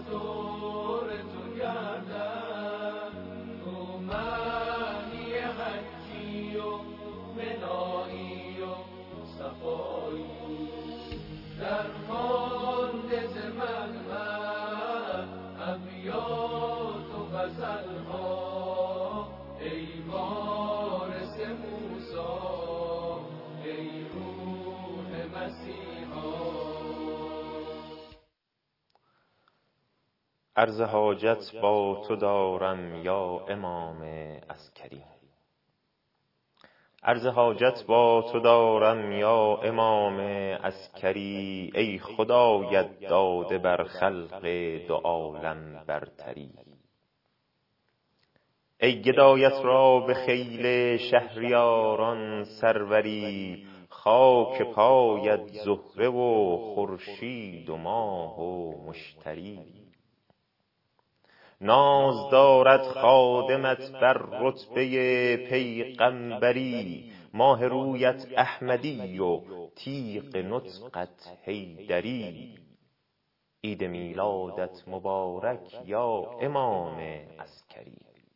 دور تو گردم، تو معنی حجی و منایی و صفایی، در مانده ز منبع ابیات و غزلها، ای وارث موسی، ای روح مسیحا. عرض حاجت با تو دارم یا امام عسکری، عرض حاجت با تو دارم یا امام عسکری، ای خدایت داده بر خلق دو عالم برتری. ای گدایت را به خیل شهریاران سروری، خاک پایت زهره و خورشید و ماه و مشتری. ناز دارد خادمت بر رتبه پیغمبری، ماه رویت احمدی و تیغ نطقت حیدری. عید میلادت مبارک یا امام عسکری.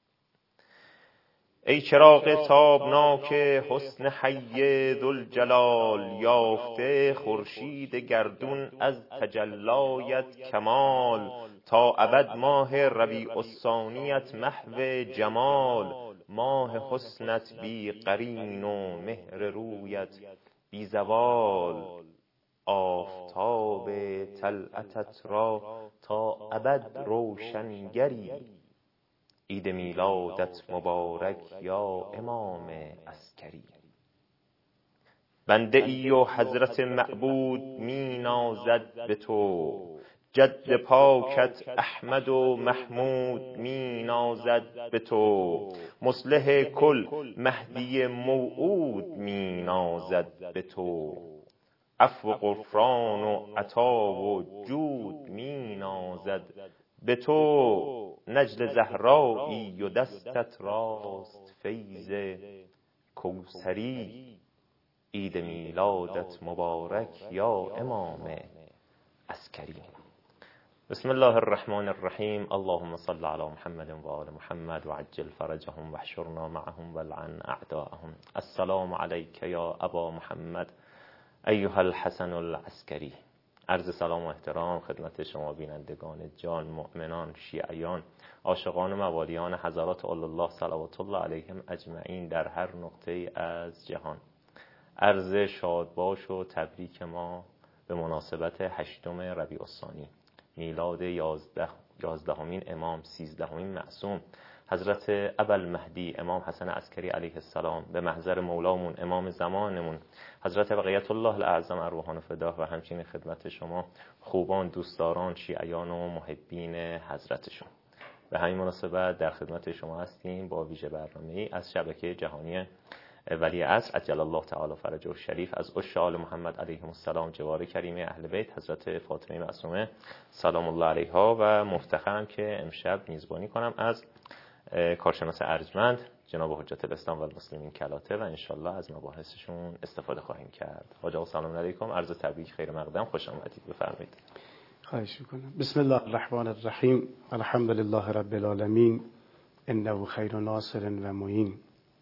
ای چراغ تابناک حسن حی ذوالجلال، یافته خورشید گردون از تجلایت کمال. تا ابد ماه ربیع الثانیت محو جمال، ماه حسنت بی قرین و مهر رویت بی زوال. آفتاب طلعتت را تا ابد روشنگری، عید میلادت مبارک یا امام عسکری. بنده ای و حضرت معبود می نازد به تو، جد پاکت احمد و محمود می نازد به تو. مصلح کل مهدی موعود می نازد به تو، عفو و غفران و عطا و جود می نازد به تو. نجل زهرایی و دستت راست فیض کوثری، عید میلادت مبارک یا امام عسکری. بسم الله الرحمن الرحیم. اللهم صل علی محمد و آل محمد و عجل فرجهم و احشرنا معهم ولعن اعداءهم. السلام علیک یا ابا محمد ایها الحسن العسکری. عرض سلام و احترام خدمت شما بینندگان جان، مؤمنان، شیعیان، عاشقان موالیان حضرات الله صلوات الله علیهم اجمعین در هر نقطه از جهان. عرض شادباش و تبریک ما به مناسبت 8 ربیع الثانی، میلاد 11مین امام، 13مین معصوم حضرت ابوالمهدی امام حسن عسکری علیه السلام، به محضر مولامون امام زمانمون حضرت بقیت الله الاعظم ارواحان فداه، و همچنین خدمت شما خوبان، دوستداران، شیعیان و محبین حضرتشون. به همین مناسبت در خدمت شما هستیم با ویژه برنامه‌ای از شبکه جهانی ولی عصر عجل الله تعالی فرجه الشریف، از عشاق آل محمد علیهم السلام، جوار کریمه اهل بیت حضرت فاطمه معصومه سلام الله علیها، و مفتخرم که امشب میزبانی کنم از کارشناس ارجمند جناب حجت الاسلام و المسلمین کلاته، و انشالله از مباحثشون استفاده خواهیم کرد. حاج آقا سلام علیکم، عرض تبریک، خیر مقدم، خوش آمدید، بفرمایید. خواهش میکنم. بسم الله الرحمن الرحیم، الحمد لله رب العالمین، انه خیر ناصر و معین.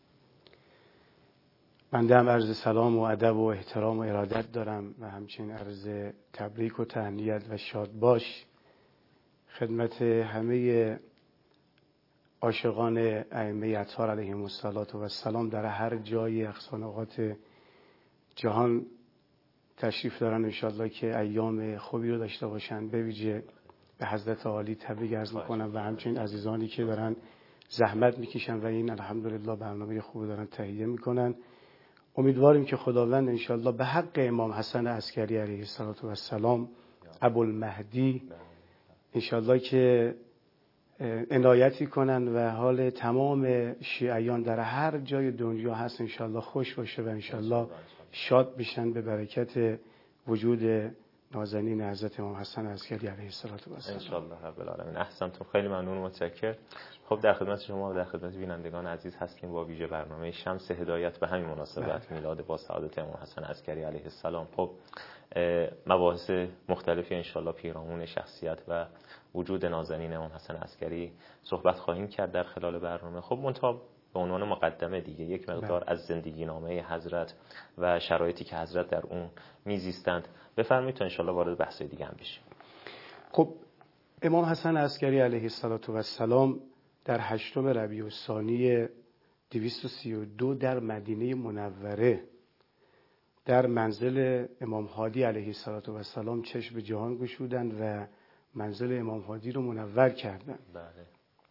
بنده هم عرض سلام و ادب و احترام و ارادت دارم و همچنین عرض تبریک و تهنیت و شادباش خدمت همه عاشقان ائمه اطهار علیهم السلام در هر جای اقصانقاط جهان تشریف دارن. انشاءالله که ایام خوبی رو داشته باشن. به ویژه به حضرت عالی تبریک عرض میکنم و همچنین عزیزانی که دارن زحمت میکشن و این الحمدلله برنامه خوبی دارن تهیه میکنن. امیدواریم که خداوند انشاءالله به حق امام حسن عسکری علیه السلام ابوالمهدی انشاءالله که عنایتی کنن و حال تمام شیعیان در هر جای دنیا هست انشاءالله خوش باشه و انشاءالله شاد بشن به برکت وجود نازنین حضرت امام حسن عسکری علیه السلام. ان شاء الله رب العالمین. احسنتون، خیلی ممنون و متشکرم. خب در خدمت شما و در خدمت بینندگان عزیز هستیم با ویژه برنامه شمس هدایت به همین مناسبت میلاد با سعادت امام حسن عسکری علیه السلام. خب مباحث مختلفی ان شاء الله پیرامون شخصیت و وجود نازنین امام حسن عسکری صحبت خواهیم کرد در خلال برنامه. خب منتها به عنوان مقدمه دیگه یک مقدار از زندگی نامه حضرت و شرایطی که حضرت در اون میزیستند بفرمایید تا ان شاء الله وارد بحث دیگه هم بشیم. خب امام حسن عسکری علیه السلام در 8 ربیع الثانی 232 در مدینه منوره در منزل امام هادی علیه السلام چشم به جهان گشودند و منزل امام هادی رو منور کردند. بله.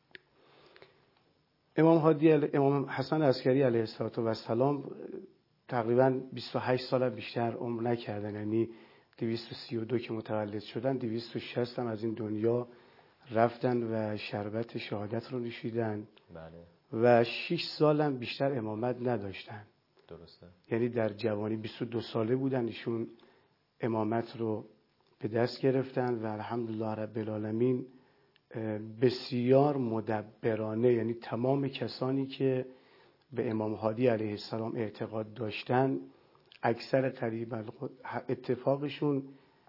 امام حسن عسکری علیه السلام تقریبا 28 سال بیشتر عمر نکردن، یعنی 232 که متولد شدن 260 هم از این دنیا رفتن و شربت شهادت رو نوشیدن. بله. و 6 سال هم بیشتر امامت نداشتن. درسته. یعنی در جوانی 22 ساله بودن ایشون امامت رو به دست گرفتن و الحمدلله رب العالمین بسیار مدبرانه، یعنی تمام کسانی که به امام هادی علیه السلام اعتقاد داشتن اکثر قریب اتفاقشون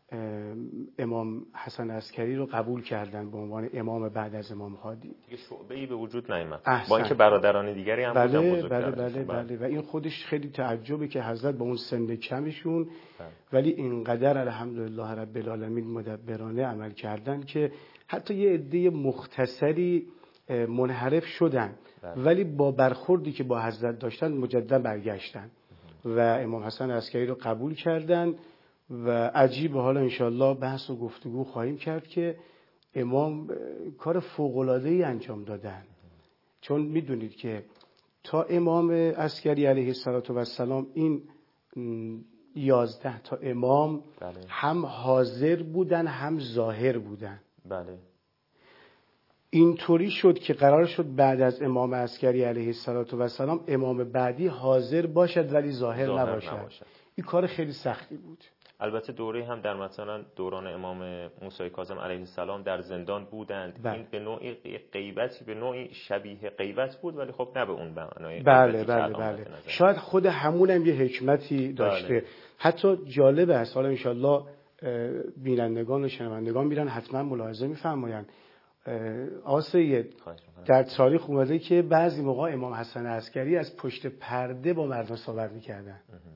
امام حسن عسکری رو قبول کردن به عنوان امام بعد از امام هادی. دیگه شعبه‌ای به وجود نیامد. با اینکه برادران دیگری هم بودن بزرگتر. بله و این خودش خیلی تعجبه که حضرت با اون سن کمشون ولی اینقدر الحمدلله رب العالمین مدبرانه عمل کردن که حتی یه عده مختصری منحرف شدن ولی با برخوردی که با حضرت داشتن مجدد برگشتن و امام حسن عسکری رو قبول کردن. و عجیب حالا انشالله بحث و گفتگو خواهیم کرد که امام کار فوق‌العاده‌ای انجام دادن، چون میدونید که تا امام عسکری علیه السلام این 11 تا امام بله. هم حاضر بودن هم ظاهر بودن. بله. اینطوری شد که قرار شد بعد از امام عسکری علیه السلام امام بعدی حاضر باشد ولی ظاهر نباشد. این کار خیلی سختی بود. البته دوره هم در مثلا دوران امام موسی کاظم علیه السلام در زندان بودند. این به نوعی غیبتی، به نوعی شبیه غیبت بود ولی خب نه به اون معنای. بله. شاید خود همون هم یه حکمتی داشته. بله. حتی جالب است، حالا انشالله بینندگان و شنوندگان میرن حتما ملاحظه میفرمایند. آقا سید در تاریخ اومده که بعضی موقع امام حسن عسکری از پشت پرده با مردم صحبت میکردن.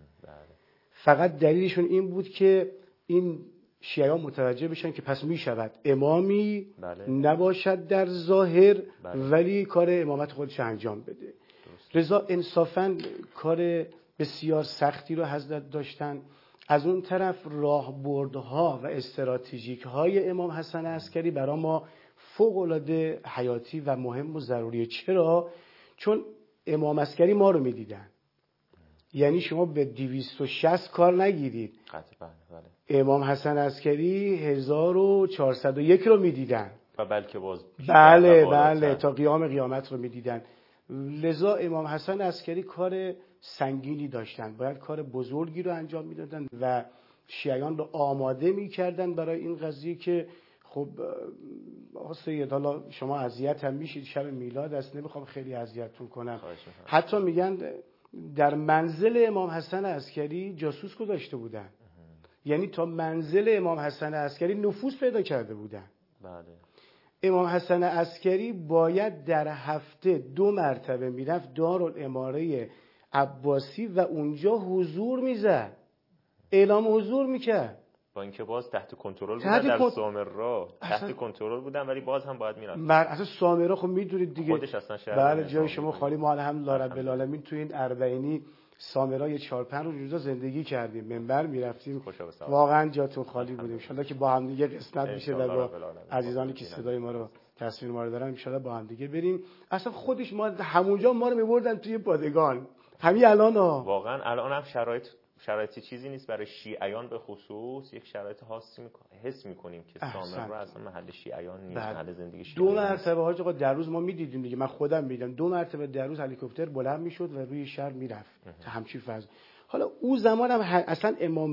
فقط دلیلشون این بود که این شیعیان متوجه بشن که پس میشود امامی بله. نباشد در ظاهر بله. ولی کار امامت خودش انجام بده. رضا انصافاً کار بسیار سختی رو حضرت داشتن. از اون طرف راهبردها و استراتژیک‌های امام حسن عسکری برای ما فوق‌العاده حیاتی و مهم و ضروریه. چرا؟ چون امام عسکری ما رو میدیدن، یعنی شما به 260 کار نگیرید. بله. امام حسن عسکری 1401 رو میدیدن و بلکه باز بله تا قیامت رو میدیدن. لذا امام حسن عسکری کار سنگینی داشتن، باید کار بزرگی رو انجام میدادن و شیعیان رو آماده میکردن برای این قضیه که خب سید حالا شما اذیت هم میشید، شب میلاد است، نمیخوام خیلی اذیتتون کنم. حتی میگن در منزل امام حسن عسکری جاسوس گذاشته بودن، یعنی تا منزل امام حسن عسکری نفوذ پیدا کرده بودن. بله. امام حسن عسکری باید در هفته 2 مرتبه میرفت دارالاماره عباسی و اونجا حضور میزد، اعلام حضور میکرد. با اینکه باز تحت کنترل بودن در سامرا، تحت کنترل بودن ولی باز هم باید میرفت. اصلا سامرا خب میدونید دیگه خودش اصلا شهر. بله جای شما خالی، ما الحمدلله رب العالمین تو این اربعینی سامرا یه 4-5 روز زندگی کردیم، منبر میرفتیم، واقعا جاتون خالی بود. ان شاءالله که با هم دیگه قسمت میشه و با عزیزانی که صدای ما رو تصویر ما رو دارن ان شاءالله با هم دیگه بریم. اصلا خودش ما همونجا ما رو میبردن توی پادگان. همین الان واقعا الان هم شرایطی چیزی نیست برای شیعیان به خصوص، یک شرایط خاصی حس میکنیم که سامرا اصلا محل شیعیان نیست، محل زندگی شیعیان. 2 مرتبه حاج آقا در روز ما میدیدیم دیگه، من خودم میدیدم 2 مرتبه در روز هلیکوپتر بلند میشد و روی شهر میرفت تا همچین فضا. حالا اون زمان هم اصلا امام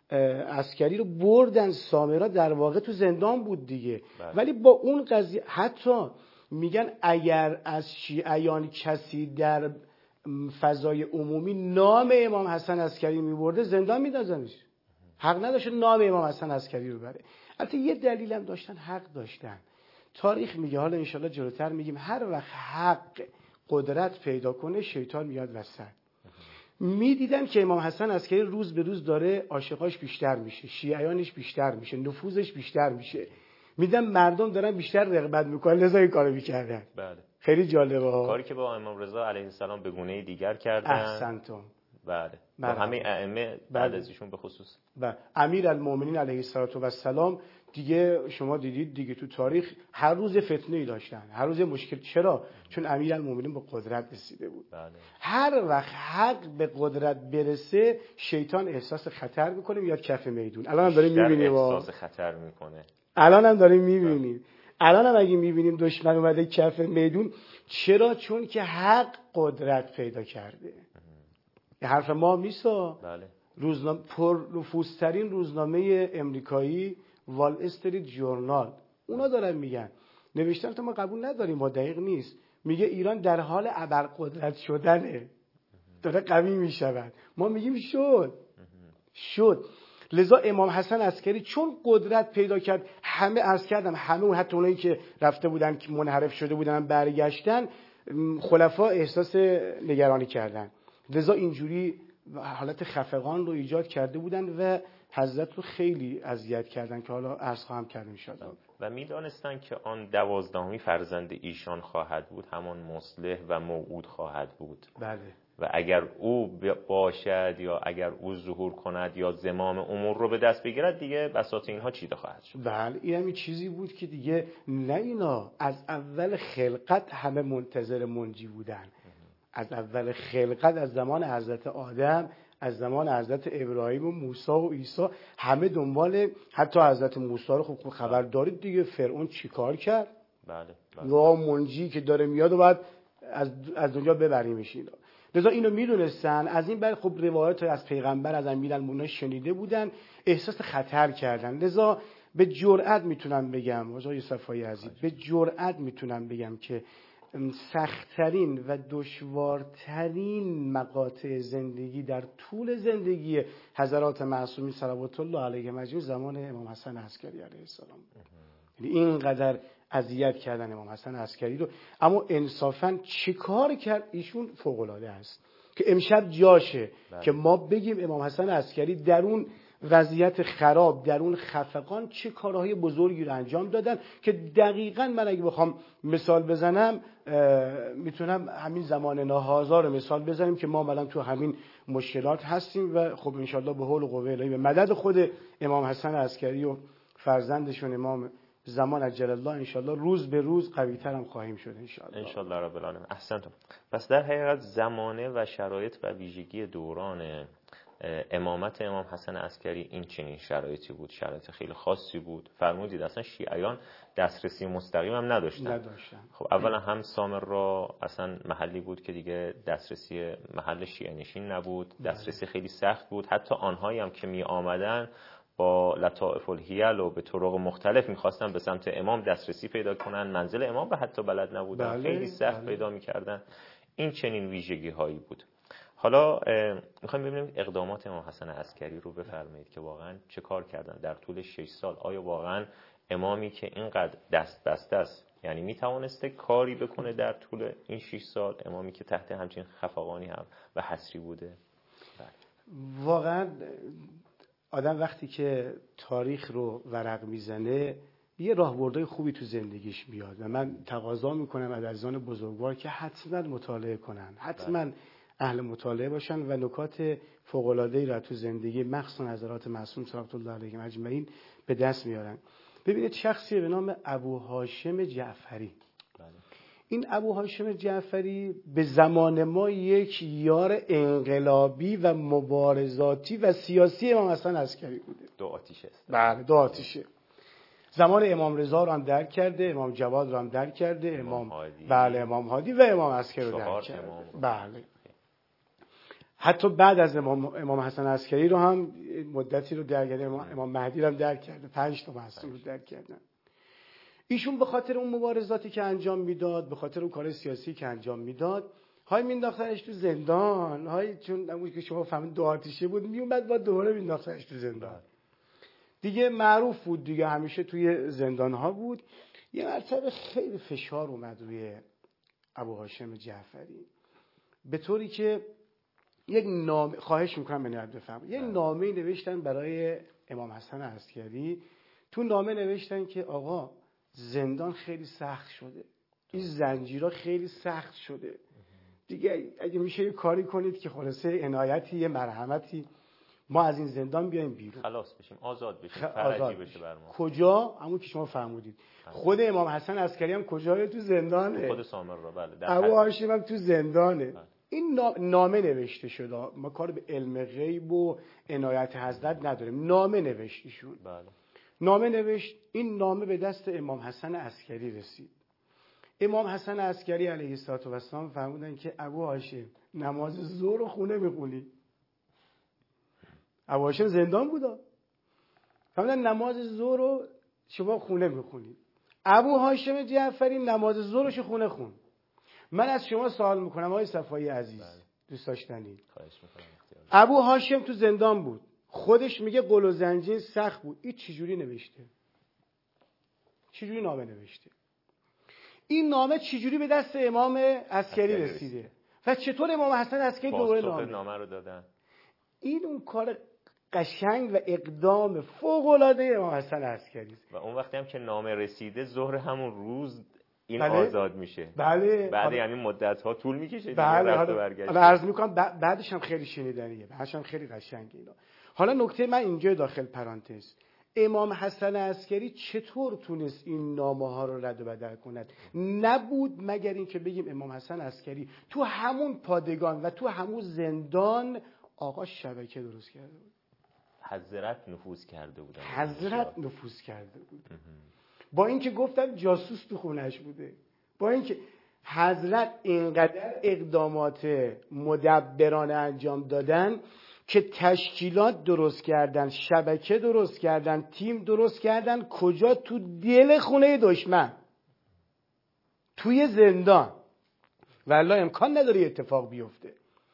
عسکری رو بردن سامرا، در واقع تو زندان بود دیگه. بله. ولی با اون قضیه حتی میگن اگر از شیعیان کسی در فضای عمومی نام امام حسن عسکری میبرده زندان میدازنش، حق نداشت نام امام حسن عسکری رو بره. البته یه دلیل هم داشتن، حق داشتن. تاریخ میگه، حالا انشالله جلوتر میگیم، هر وقت حق قدرت پیدا کنه شیطان میاد وسط. میدیدن که امام حسن عسکری روز به روز داره عاشقاش بیشتر میشه، شیعیانش بیشتر میشه، نفوذش بیشتر میشه، میدن مردم دارن بیشتر رغبت میکنن، لذا این کارو میکردن. بله. خیلی جالبه ها. کاری که با امام رضا علیه السلام به گونه دیگر کردن. احسنتم. بله. با همه ائمه بعد از ایشون به خصوص. بله. امیرالمومنین علیه السلام دیگه شما دیدید دیگه تو تاریخ هر روز فتنه‌ای داشتن، هر روز مشکل. چرا؟ چون امیرالمومنین به قدرت رسیده بود. بله. هر وقت حق به قدرت برسه شیطان احساس خطر میکنه، میاد کف میدون. الان هم داریم میبینیم احساس خطر میکنه. الان هم داریم میبینیم. الان هم اگه میبینیم دشمن اومده کف میدون، چرا؟ چون که حق قدرت پیدا کرده. این حرف ما میسا. بله. روزنامه پر نفوذترین روزنامه امریکایی وال استریت جورنال، اونا دارن میگن، نوشتن تو ما قبول نداریم، ما دقیق نیست، میگه ایران در حال ابرقدرت شدنه، داره قوی میشود. ما میگیم شد. لذا امام حسن عسکری چون قدرت پیدا کرد، همه عرض کردم، همه اون حتی اونایی که رفته بودن که منحرف شده بودن برگشتن، خلفا احساس نگرانی کردن. لذا اینجوری حالت خفقان رو ایجاد کرده بودن و حضرت رو خیلی اذیت کردن که حالا عرض خواهم کرد ان شاء الله. و میدانستن که آن 12می فرزند ایشان خواهد بود، همان مصلح و موعود خواهد بود. بله. و اگر او باشد یا اگر او ظهور کند یا زمام امور رو به دست بگیرد، دیگه بساط اینها چیده خواهد شد. بله. این همین چیزی بود که دیگه نه اینا از اول خلقت همه منتظر منجی بودن. از اول خلقت، از زمان حضرت آدم، از زمان حضرت ابراهیم و موسی و عیسی، همه دنبال، حتی حضرت موسی رو خب خبر دارید دیگه، فرعون چیکار کرد؟ بله. و منجی که داره میاد و بعد از دنیا ببریمش. اینا لذا اینو میدونستن. از این بعد خب روایات از پیغمبر، از امیرالمومنین شنیده بودن، احساس خطر کردن. لذا به جرئت میتونم بگم آقای صفای عزیز، به جرئت میتونم بگم که سخت‌ترین و دشوارترین مقاطع زندگی در طول زندگی حضرات معصومین صلوات الله علیهم اجمعین زمان امام حسن عسکری علیه السلام. یعنی اینقدر اذیت کردن امام حسن عسکری رو، اما انصافاً چیکار کرد ایشون فوق‌العاده است که امشب جاشه که ما بگیم امام حسن عسکری در اون وضعیت خراب، در اون خفقان چه کارهای بزرگی رو انجام دادن که دقیقاً من اگه بخوام مثال بزنم میتونم همین زمان ناهازا رو مثال بزنیم که ما الان تو همین مشکلات هستیم و خب انشالله به حول و قوه الهی به مدد خود امام حسن عسکری و فرزندشون امام زمان عجل الله انشالله روز به روز قوی‌تر هم خواهیم شد انشالله رب العالمین. احسنتم. پس در حقیقت زمانه و شرایط و ویژگی دوران امامت امام حسن عسکری این چنین شرایطی بود، شرایط خیلی خاصی بود. فرمودید اصلا شیعیان دسترسی مستقیم هم نداشتن. خب اولا هم سامرا اصلا محلی بود که دیگه دسترسی محل شیعه نشین نبود، دسترسی خیلی سخت بود. حتی آنهایی هم که می آمدن با لطائف الحیل و به طرق مختلف میخواستن به سمت امام دسترسی پیدا کنن، منزل امام به حتی بلد نبودن، خیلی سخت پیدا میکردن. این چنین ویژگی هایی بود. حالا میخوایم ببینیم اقدامات امام حسن عسکری رو بفرمایید که واقعا چه کار کردن در طول 6 سال. آیا واقعا امامی که اینقدر دست بسته است، یعنی میتوانسته کاری بکنه در طول این 6 سال، امامی که تحت همچین خفقانی هم و حصری بوده؟ واقعا آدم وقتی که تاریخ رو ورق میزنه یه راهبردهای خوبی تو زندگیش میاد و من تقاضا میکنم از عزیزان بزرگوار که حتما مطالعه کنن، حتما اهل مطالعه باشن و نکات فوق‌العاده‌ای را تو زندگی مخصوصا حضرات معصوم صلوات الله علیهم اجمعین به دست میارن. ببینید شخصی به نام ابو هاشم جعفری، این ابو هاشم جعفری به زمان ما یک یار انقلابی و مبارزاتی و سیاسی امام حسن عسکری بوده. دو آتیشه است. بله دو آتیشه. زمان امام رضا رو هم درک کرده، امام جواد رو هم درک کرده، امام هادی و امام عسکری رو درک کرده. بله. حتی بعد از امام حسن عسکری رو هم مدتی رو درگیری امام مهدی رو هم درک کرده، 5 تا معصوم رو درک کردن. ایشون به خاطر اون مبارزاتی که انجام میداد، به خاطر اون کار سیاسی که انجام میداد، های مینداختنش تو زندان، های چون اون که شما فهمید دو آتیشه بود، میومد با دوره مینداختنش تو زندان. دیگه معروف بود دیگه، همیشه توی زندان ها بود. یه مرتبه خیلی فشار اومد روی ابو هاشم جعفری، به طوری که یک نامه، خواهش میکنم بنویسید بفهم، یک نامه نوشتن برای امام حسن عسکری. تو نامه نوشتن که آقا زندان خیلی سخت شده، این زنجیرها خیلی سخت شده دیگه، اگه میشه یه کاری کنید که خلاصه عنایتی، یه مرحمتی، ما از این زندان بیایم بیرون، خلاص بشیم، آزاد بشیم، فرجی بشه بر ما. کجا؟ همون که شما فرمودید. خود امام حسن عسکری هم کجای تو زندانه، خود سامرا، بله، ابو هاشم هم تو زندانه. این نامه نوشته شده، ما کار به علم غیب و عنایت حضرت نداریم. نامه نوشتیشون، بله. نامه نوشت. این نامه به دست امام حسن عسکری رسید. امام حسن عسکری علیه السلام فرمودن که ابو هاشم نماز ظهر رو خونه میخونی. ابو هاشم زندان بودا، فرمودن نماز ظهر رو شما خونه میخونی. ابو هاشم جعفری نماز ظهرش خونه خون. من از شما سوال میکنم آقای صفایی عزیز، دوست داشتنی، ابو هاشم تو زندان بود، خودش میگه قل و زنجیر سخت بود، این چجوری نوشته؟ چجوری نامه نوشته؟ این نامه چجوری به دست امام عسکری رسیده؟ و چطور امام حسن عسکری دوباره نامه رو دادن؟ این اون کار قشنگ و اقدام فوق‌العاده امام حسن عسکری است. و اون وقتی هم که نامه رسیده ظهر همون روز این بله. آزاد میشه. بله. بعد یعنی مدت ها طول میکشه. بله. رفت و برگشت. عرض میکنم بعدش هم خیلی شنیدنیه، بعدش هم خیلی قشنگه اینا. حالا نکته من اینجا داخل پرانتز، امام حسن عسکری چطور تونست این نامه ها رو رد و بدل کند؟ نبود مگر این که بگیم امام حسن عسکری تو همون پادگان و تو همون زندان آقا شبکه درست کرده بود. حضرت نفوذ کرده بودن. حضرت نفوذ کرده بود. با اینکه گفتن جاسوس تو خونش بوده، با اینکه حضرت اینقدر اقدامات مدبرانه انجام دادن که تشکیلات درست کردن، شبکه درست کردن، تیم درست کردن. کجا؟ تو دل خونه دشمن، توی زندان. والله امکان نداره اتفاق بیفته.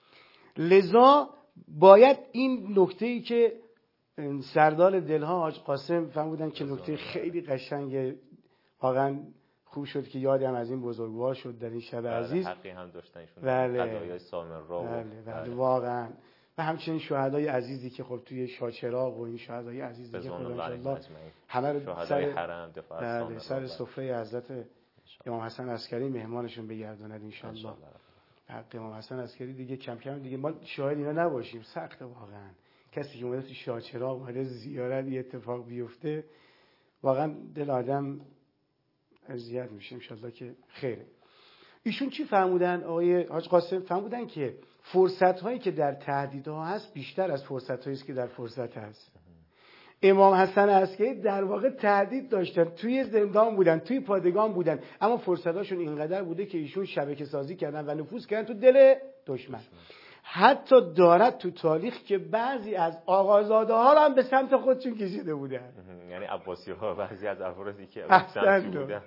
لذا باید این نکته‌ای که سردار دلها حاج قاسم فرمودن که نکته خیلی قشنگه، واقعا خوب شد که یادم از این بزرگوار شد در این شب عزیز. حقی هم داشتن ایشون، قضایای سامرا و بله واقعا، و همچنین شهدای عزیزی که خب توی شاچراغ و این شهدای عزیزی که خدا انشالله همه رو سر سفره حضرت امام حسن عسکری مهمانشون بگرداند انشالله. حق امام حسن عسکری دیگه کم کم دیگه ما شاهد اینا نباشیم، سخته واقعا. کسی که اومده تو شاچراغ اومده زیارت یه اتفاق بیفته، واقعا دل آدم اذیت میشه. انشالله که خیره. ایشون چی فرمودن آقای حاج قاسم؟ فرمودن که فرصت هایی که در تهدیدها هست بیشتر از فرصت هایی است که در فرصت هست. امام حسن عسکری در واقع تهدید داشتن، توی زندان بودن، توی پادگان بودن، اما فرصت هاشون اینقدر بوده که ایشون شبکه سازی کردن و نفوذ کردن تو دل دشمن. حتی دارد تو تاریخ که بعضی از آقازاده ها هم به سمت خودشون کشیده بودن، یعنی عباسی ها، بعضی از افرادی که سمتی بودن.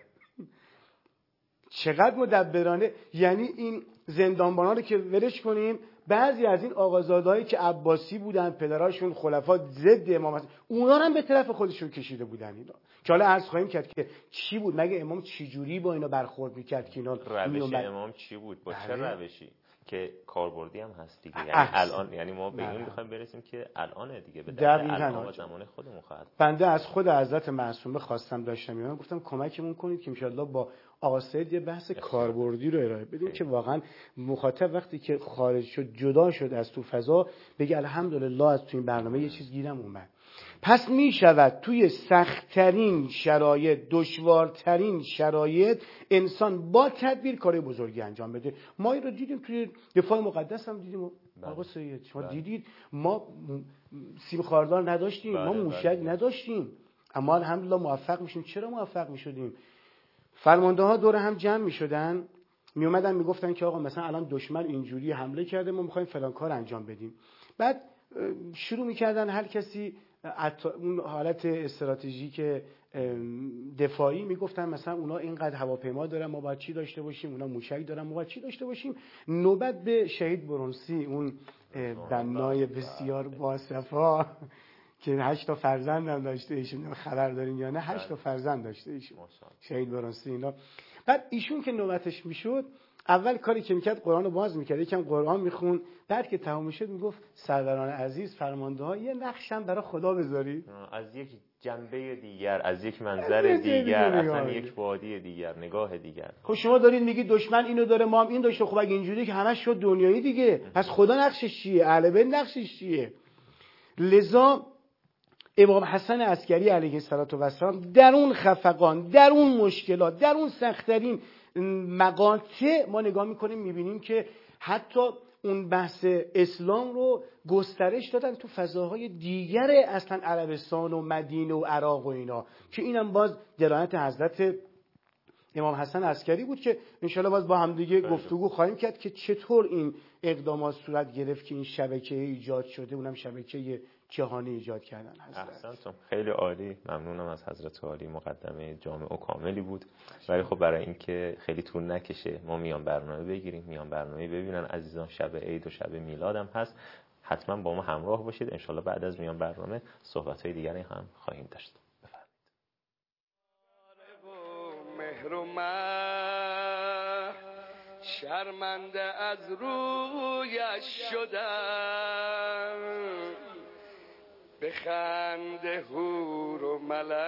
چقدر مدبرانه. یعنی این زندانبانا رو که ولش کنیم، بعضی از این آقازادهایی که عباسی بودن، پدراشون خلفا ضد امام حسن، اونا هم به طرف خودشون کشیده بودن اینا. که حالا عرض خواهیم کرد که چی بود، مگه امام چی جوری با اینا برخورد میکرد که اینا روش امام چی بود، با چه روشی که کاربردی هم هست دیگه. یعنی الان، یعنی ما به این میخوایم برسیم که الان دیگه به الان زمان خودمون خواهد. بنده از خود حضرت معصومه خواستم داشتم میگم، گفتم کمکمون کنید که ان شاءالله با آقا سید یه بحث کاربردی رو ارائه بدیم که واقعا مخاطب وقتی که خارج شد، جدا شد از تو فضا، بگه الحمدلله از تو این برنامه یه چیز گیرم اومد. پس می شود توی سخت‌ترین شرایط، دشوارترین شرایط، انسان با تدبیر کار بزرگی انجام بده. ما این رو دیدیم توی دفاع مقدس هم دیدیم. آقا سید شما دیدید ما سیم خاردار نداشتیم، ما موشک نداشتیم، اما الحمدلله موفق میشیم. چرا موفق میشدیم؟ فرمانده ها دور هم جمع میشدن، می اومدن میگفتن که آقا مثلا الان دشمن اینجوری حمله کرده، ما میخوایم فلان کار انجام بدیم. بعد شروع میکردن هر کسی اون حالت استراتژیک دفاعی میگفتن مثلا اونا اینقدر هواپیما دارن ما باید چی داشته باشیم، اونا موشک دارن ما باید چی داشته باشیم. نوبت به شهید برونسی، اون بنای بسیار باصفا که 8 تا فرزند هم داشته ایشون، خبر دارین یا نه؟ 8 تا فرزند داشته ایشون شهید برونسی اینا. بعد ایشون که نوبتش میشد اول کاری که میکرد قرآن رو باز میکرد، یکم قرآن میخوند، بعد که تمام شد میگفت سروران عزیز فرمانده ها یه نقشم برای خدا بذاری، از یک جنبه دیگر، از یک منظر دیگر، اصلا یک وادی دیگر، نگاه دیگر. خب شما دارید میگید دشمن اینو داره ما هم این داشته، خب اگه اینجوری که همش شد دنیایی دیگه، پس خدا نقشش چیه؟ اهل بیت نقشش چیه؟ لذا امام حسن عسکری علیه السلام در اون خفقان، در اون مشکلات، در اون سخت‌ترین مقاطع ما نگاه میکنیم میبینیم که حتی اون بحث اسلام رو گسترش دادن تو فضاهای دیگر اصلا عربستان و مدینه و عراق و اینا، که اینم باز درایت حضرت امام حسن عسکری بود که انشالله باز با هم دیگه گفتگو خواهیم کرد که چطور این اقدامات صورت گرفت که این شبکه ایجاد شده، اونم شبکه جهانی ایجاد کردن. احسنتم، خیلی عالی، ممنونم از حضرت عالی، مقدمه جامع و کاملی بود. ولی خب برای اینکه خیلی طول نکشه ما میان برنامه بگیریم، میان برنامه ببینن عزیزان، شب عید و شب میلاد هم هست، حتما با ما همراه باشید. انشالله بعد از میان برنامه صحبت‌های دیگری هم خواهیم داشت. شرمنده از رویش شدم، به خنده حور و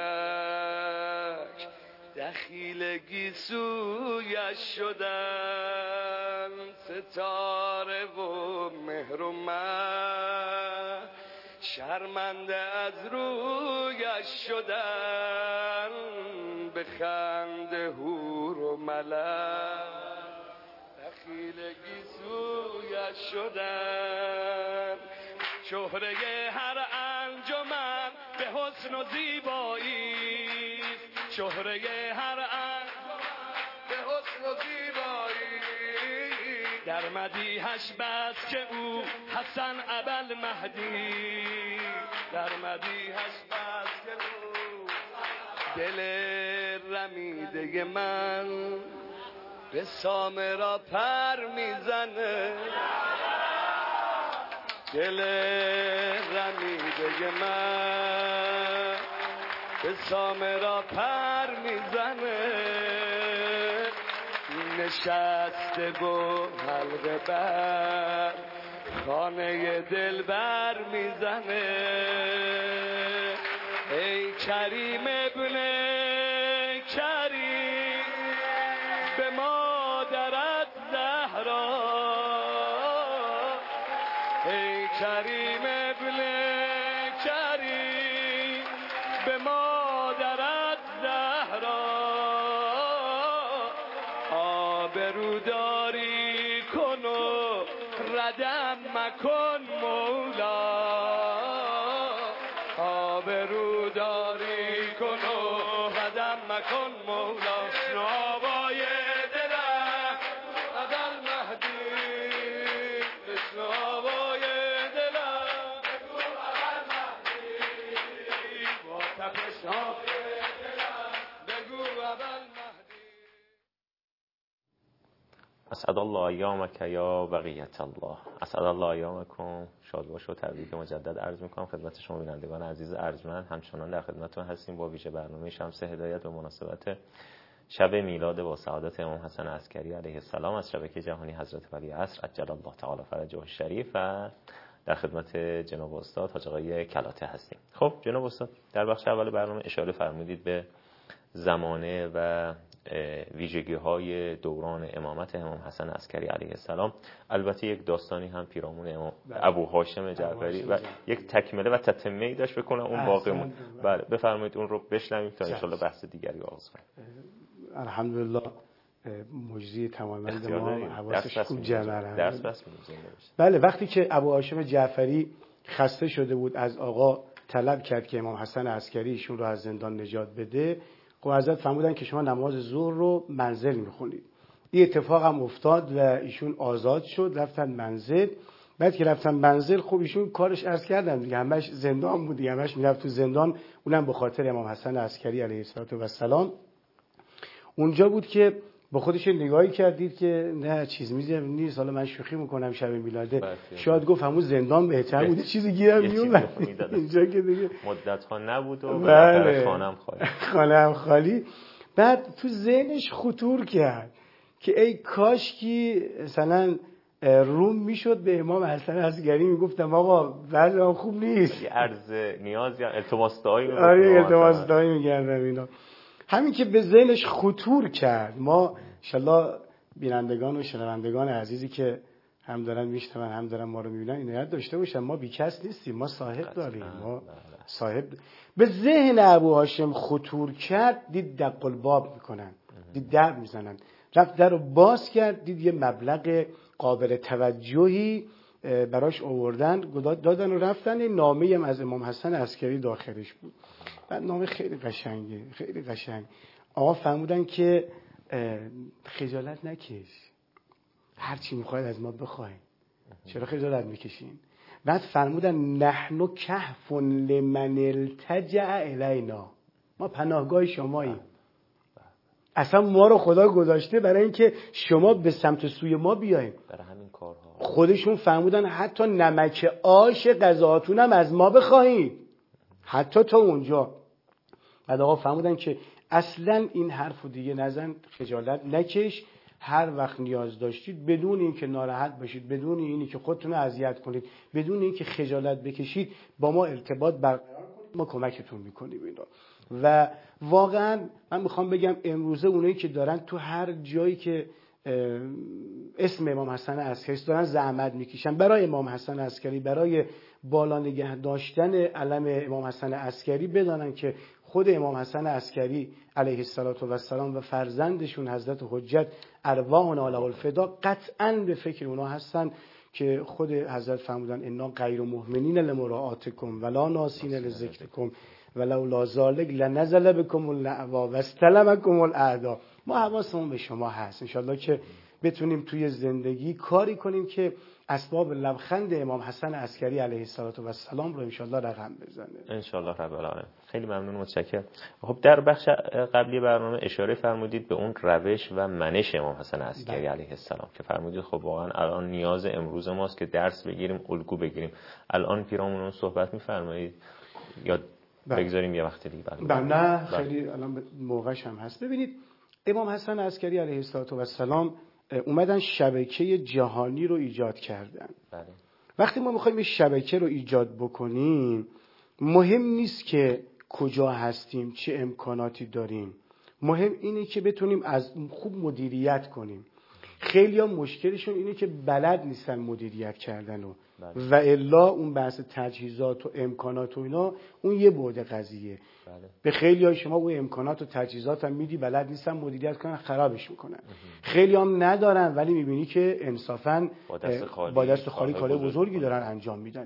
ملک دخیل گیسویش شدم. ستاره و مهر و مه شرمنده از رویش شدم، به خنده حور و ملک دخیل گیسویش شدم. شهره هر انجمن به حسن و زیبایی، شهره هر انجمن به حسن و زیبایی، در مدیحش بس که او حسن ابل مهدی، در مدیحش بس که او دل رمیده من به سامرا پر میزنه، دل رمیده من به سامرا پر میزنه. نشسته و حلقه بر خانه دلبر میزنه. ای کریم ابن کریم به مادرت زهرا، ای کریم ابن کریم به مادرت زهرا، آبروداری کن و ردم مکن مولا، آبروداری کن و ردم مکن مولا. شنوای دلم ابل مهدی، شنوای دلم ابل مهدی، با تپش‌های دلم بگو ابل مهدی. اسعد الله ایامک یا بقیت الله. اسعد الله ایامکم. شاد باش و تبریک مجدد عرض میکنم خدمت شما بینندگان عزیز ارجمند. همچنان در خدمتتون هستیم با ویژه برنامه شمس هدایت به مناسبت شب میلاد با سعادت امام حسن عسکری علیه السلام از شبکه جهانی حضرت ولی عصر عجل الله تعالی فرجه الشریف، و در خدمت جناب استاد حاج آقای کلاته هستیم. خب جناب استاد، در بخش اول برنامه اشاره فرمودید به زمانه و ویژگی‌های دوران امامت امام حسن عسکری علیه السلام. البته یک داستانی هم پیرامون امام ابو هاشم جعفری و یک تکمله و تتمه‌ای داشت بکنم اون باقی بود. بله بفرمایید اون رو بشنویم تا ان شاءالله بحث دیگری آغاز کنیم. الحمدلله مجزی تماماً ما حواسش خوب جمع درس بس می‌کنیم. بله، وقتی که ابو هاشم جعفری خسته شده بود از آقا طلب کرد که امام حسن عسکری ایشون رو از زندان نجات بده، خب حضرت فرمودن که شما نماز ظهر رو منزل میخونید. این اتفاق هم افتاد و ایشون آزاد شد، رفتن منزل. بعد که رفتن منزل، خب ایشون کارش عرض کردم دیگه، همش زندان بود دیگه، همش میرفت تو زندان، اونم به خاطر امام حسن عسکری علیه السلام. اونجا بود که با خودش نگاهی کردید که نه چیز میزه نیست، حالا من شوخی میکنم شب میلاده، شاید گفت همون زندان بهتر بود، چیزی گیرم میومد اینجا که دیگه مدت ها نبود و بله. خانم خالی. بعد تو ذهنش خطور کرد که ای کاش کی مثلا روم میشد به امام حسن عسکری میگفتم آقا وضعم خوب نیست، عرض نیاز یا التماس دعایی میگفتم. آره التماس دعایی میگردم اینا. همین که به ذهنش خطور کرد، ما انشالله بینندگان و شنوندگان عزیزی که هم دارن میشنون هم دارن ما رو میبینن عنایت داشته باشن، ما بیکس نیستیم، ما صاحب داریم، ما صاحب به ذهن ابو هاشم خطور کرد، دید دق الباب میکنن، دید در میزنن، رفت در رو باز کرد، دید یه مبلغ قابل توجهی براش آوردن دادن و رفتن. این نامه هم از امام حسن عسکری داخلش بود. بعد نامه خیلی قشنگه، خیلی قشنگ. آقا فرمودن که خجالت نکش، هر چی میخواید از ما بخواین، چرا خجالت میکشین؟ بعد فرمودن نحن کهف لمن التجأ الینا، ما پناهگاه شماییم، اصلا ما رو خدا گذاشته برای اینکه شما به سمت سوی ما بیاین. برای همین کارها خودشون فرمودن حتی نمک آش غذاتون هم از ما بخواهید، حتی تا اونجا. بعد آقا فرمودن که اصلا این حرفو دیگه نزن، خجالت نکش، هر وقت نیاز داشتید بدون اینکه ناراحت باشید، بدون اینی که خودتون رو اذیت کنید، بدون اینکه خجالت بکشید، با ما ارتباط برقرار کنید، ما کمکتون میکنیم اینا. و واقعا من میخوام بگم امروزه اونایی که دارن تو هر جایی که اسم امام حسن عسکری دارن زحمت میکشن برای امام حسن عسکری، برای بالا نگه داشتن علم امام حسن عسکری، بدانن که خود امام حسن عسکری علیه السلام و فرزندشون حضرت حجت ارواحنا له الفدا قطعاً به فکر اونا هستن که خود حضرت فرمودن انا غیر مؤمنین لمراعاتکم ولا ناسین لذکرکم ولولا ذلک لنزل بكم اللعوا واستلمکم الاعداء. ما حواسمون به شما هست، انشالله که بتونیم توی زندگی کاری کنیم که اسباب لبخند امام حسن عسکری علیه السلام رو انشالله رقم بزنه. انشالله رب العالمین. خیلی ممنون، متشکرم. خب در بخش قبلی برنامه اشاره فرمودید به اون روش و منش امام حسن عسکری علیه السلام که فرمودید خب واقعا الان نیاز امروز ماست که درس بگیریم، الگو بگیریم. الان پیرامون صحبت می‌فرمایید یا بگذاریم یه وقت دیگه؟ نه خیلی الان موقعش هم هست. ببینید امام حسن عسکری علیه السلام اومدن شبکه جهانی رو ایجاد کردن. بله. وقتی ما میخوایم شبکه رو ایجاد بکنیم، مهم نیست که کجا هستیم، چه امکاناتی داریم، مهم اینه که بتونیم از خوب مدیریت کنیم. خیلی ها مشکلشون اینه که بلد نیستن مدیریت کردن و الا اون بحث تجهیزات و امکانات و اینا اون یه بعد قضیه. به خیلی های شما اون امکانات و تجهیزات هم میدی، بلد نیستن مدیریت کنن، خرابش میکنن. خیلی هم ندارن ولی میبینی که انصافاً با دست خالی کار بزرگی دارن انجام میدن.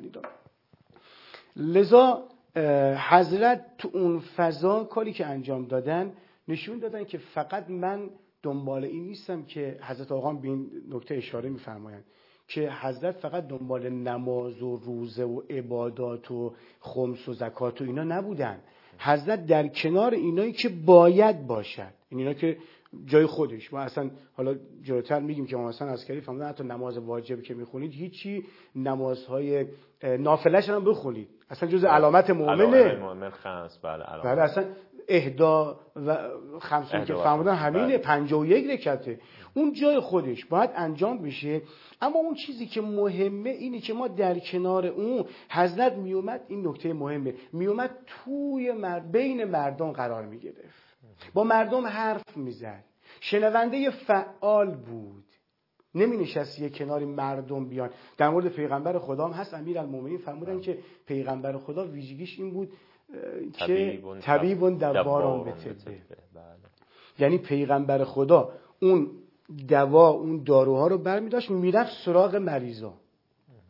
لذا حضرت تو اون فضا کاری که انجام دادن نشون دادن که فقط من دنبال این نیستم که حضرت آقا به این نکته اشاره میفرمایند که حضرت فقط دنبال نماز و روزه و عبادات و خمس و زکات و اینا نبودن. حضرت در کنار اینایی که باید باشد، اینا که جای خودش، ما اصلا حالا جلوتر میگیم که امام حسن عسکری فرمودن حتی نماز واجب که میخونید هیچی، نمازهای نافله‌اش هم بخونید، اصلا جز علامت مؤمنه. مؤمن خمس بله اصلا اهدا و خمسون که فرمودن همینه، 51 رکعته، اون جای خودش باید انجام بشه. اما اون چیزی که مهمه اینه که ما در کنار اون حضرت میومد، این نکته مهمه، میومد توی بین مردم قرار میگرفت، با مردم حرف میزد، شنونده فعال بود، نمی نشست یه کناری مردم بیان. در مورد پیغمبر خدا هم هست، امیرالمومنین فرمودن که پیغمبر خدا ویژگیش این بود که طبیب دواران به طبه. یعنی پیغمبر خدا اون دوا، اون داروها رو برمی داشت میرفت سراغ مریضا،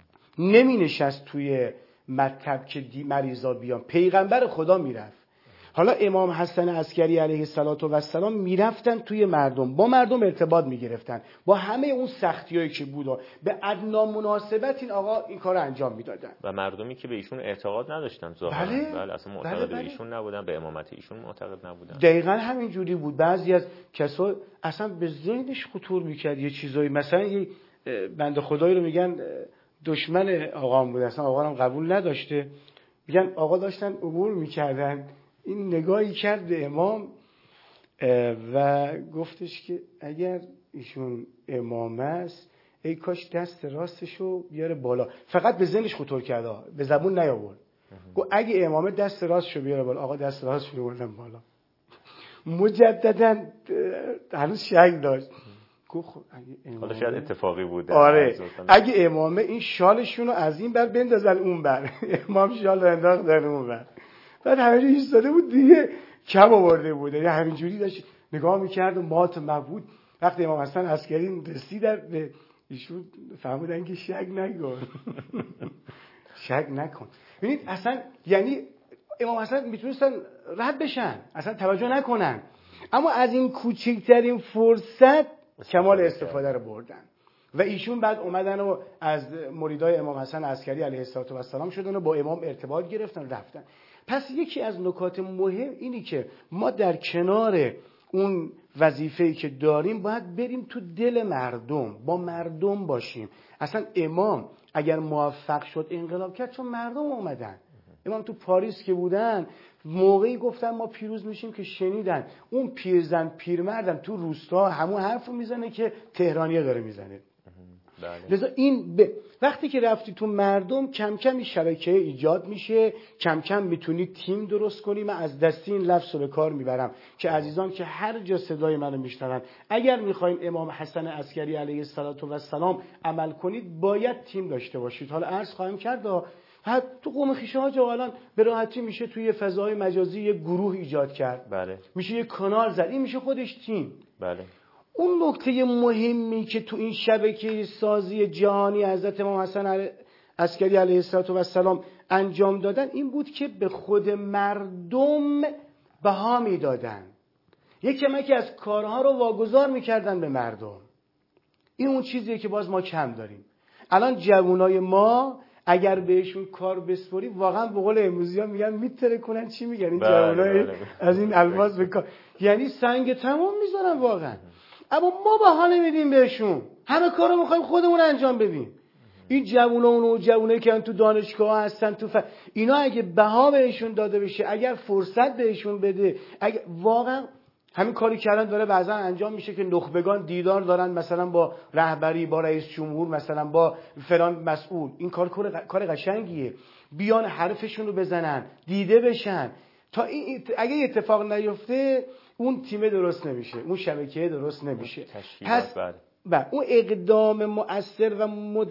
نمی نشست توی مطب که مریضا بیان، پیغمبر خدا میرفت حالا امام حسن عسکری علیه السلام میرفتن توی مردم، با مردم ارتباط میگرفتن، با همه اون سختیایی که بود به ادنا مناسبت این آقا این کار انجام میدادن و مردمی که به ایشون اعتقاد نداشتن ظاهرا. بله اصلا معتقد به ایشون نبودن، به امامت ایشون معتقد نبودن. دقیقاً همین جوری بود. بعضی از کسا اصلا به ذهنش خطور میکرد یه چیزایی، مثلا یه بنده خدایی رو میگن دشمن آقام بود، اصلا آقا هم قبول نداشته، میگن آقا داشتن عبور میکردن، این نگاهی کرد به امام و گفتش که اگر ایشون امام است ای کاش دست راستشو بیاره بالا. فقط به ذهنش خطور کرده، به زبون نیاورد. گفت اگه امامه دست راستشو بیاره بالا. آقا دست راستشو بردن بالا. مجددا هنوز شک داشت. گفت خب اگه حالا شاید اتفاقی بوده. آره اگه امامه این شالشون رو از این بر بندازن اون بر، امام شال رو انداخت در اون بر، بعد همینجوری ایستاده بود دیگه، کم آورده بود، یعنی همینجوری داشت نگاه میکرد و مات مبهوت. وقتی امام حسن عسکری رسیدن به ایشون فهمیدن که شک نکن شک نکن. ببینید اصلا یعنی امام حسن میتونستن رد بشن، اصلا توجه نکنن، اما از این کوچکترین فرصت کمال استفاده رو بردن و ایشون بعد اومدن و از مریدای امام حسن عسکری علیه السلام شدن و با امام ارتباط گرفتن رفتن. پس یکی از نکات مهم اینی که ما در کنار اون وظیفه‌ای که داریم باید بریم تو دل مردم، با مردم باشیم. اصلا امام اگر موفق شد انقلاب کرد چون مردم اومدن. امام تو پاریس که بودن موقعی گفتن ما پیروز میشیم که شنیدن اون پیرزن پیرمردم تو روستا همون حرف رو میزنه که تهرانیه داره میزنه. لذا این وقتی که رفتی تو مردم کم کم این شبکه ایجاد میشه، کم کم میتونی تیم درست کنی. من از دستی این لفظ رو به کار میبرم که عزیزان که هر جا صدای منو میشنون، اگر میخواین امام حسن عسکری علیه السلام عمل کنید باید تیم داشته باشید. حالا عرض خواهم کرد تو قوم خویشه ها الان به راحتی میشه توی فضای مجازی یه گروه ایجاد کرد. بله. میشه یه کانال زد، این میشه خودش تیم. بله. اون نکته مهمی که تو این شبکه سازی جهانی حضرت امام حسن عسکری علیه السلام انجام دادن این بود که به خود مردم بها میدادن، یک کمکی از کارها رو واگذار میکردن به مردم. این اون چیزیه که باز ما کم داریم. الان جوانای ما اگر بهشون کار بسپاری واقعا به قول امروزی‌ها میگن میتره کنن، چی میگن این جوانای از این الفاظ به کار، یعنی سنگ تمام میذارن واقعا، اما ما بها نمیدیم بهشون، همه کارو میخوایم خودمون انجام بدیم. این جوونا و جوونایی که تو دانشگاه هستن اینا اگه بها بهشون داده بشه، اگر فرصت بهشون بده، اگه واقعا همین کاری کردن داره بعضا انجام میشه که نخبگان دیدار دارن مثلا با رهبری، با رئیس جمهور، مثلا با فلان مسئول، این کار قشنگیه، بیان حرفشون رو بزنن، دیده بشن، تا اگه اتفاق نیفته اون تیم درست نمیشه، اون شبکه درست نمیشه. پس اون اقدام مؤثر و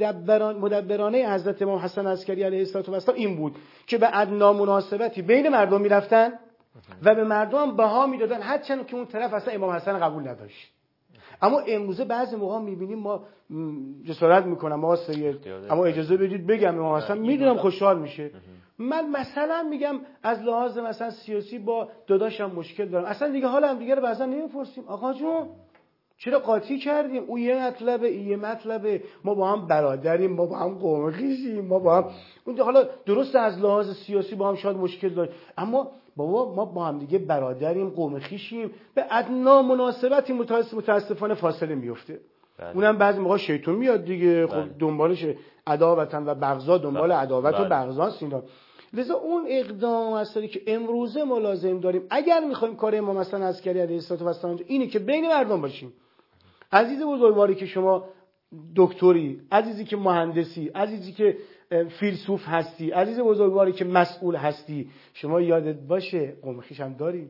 مدبرانه حضرت امام حسن عسکری علیه السلام این بود که به ادنا مناسبتی بین مردم میرفتن و به مردم بها میدادن، هرچند که اون طرف اصلا امام حسن قبول نداشت. اما امروزه بعضی موقع میبینیم ما جسارت میکنم آقا سید، اما اجازه بدید بگم امام حسن میدونم خوشحال میشه. من مثلا میگم از لحاظ مثلا سیاسی با داداشم مشکل دارم، اصلا دیگه حال هم دیگه رو بعضا نمیپرسیم، آقا جون چرا قاطی کردیم؟ او یه مطلبه این یه مطلبه، ما با هم برادریم، ما با هم قوم خویشیم، ما با هم حالا درست از لحاظ سیاسی با هم شاید مشکل داریم، اما بابا ما با هم دیگه برادریم، قوم خویشیم، به ادنا مناسبتی متاسفانه فاصله میفته. اونم بعضی موقع شیطان میاد دیگه، خب دنبالش عداوتن و بغضا، دنبال عداوت و بغضاست اینا. لذا اون اقدام اصلی که امروزه ما لازم داریم اگر میخوایم کار امام حسن عسکری علیه السلام اینه که بین مردم باشیم. عزیز بزرگواری که شما دکتری، عزیزی که مهندسی، عزیزی که فیلسوف هستی، عزیز بزرگواری که مسئول هستی، شما یادت باشه قوم خویش هم داری،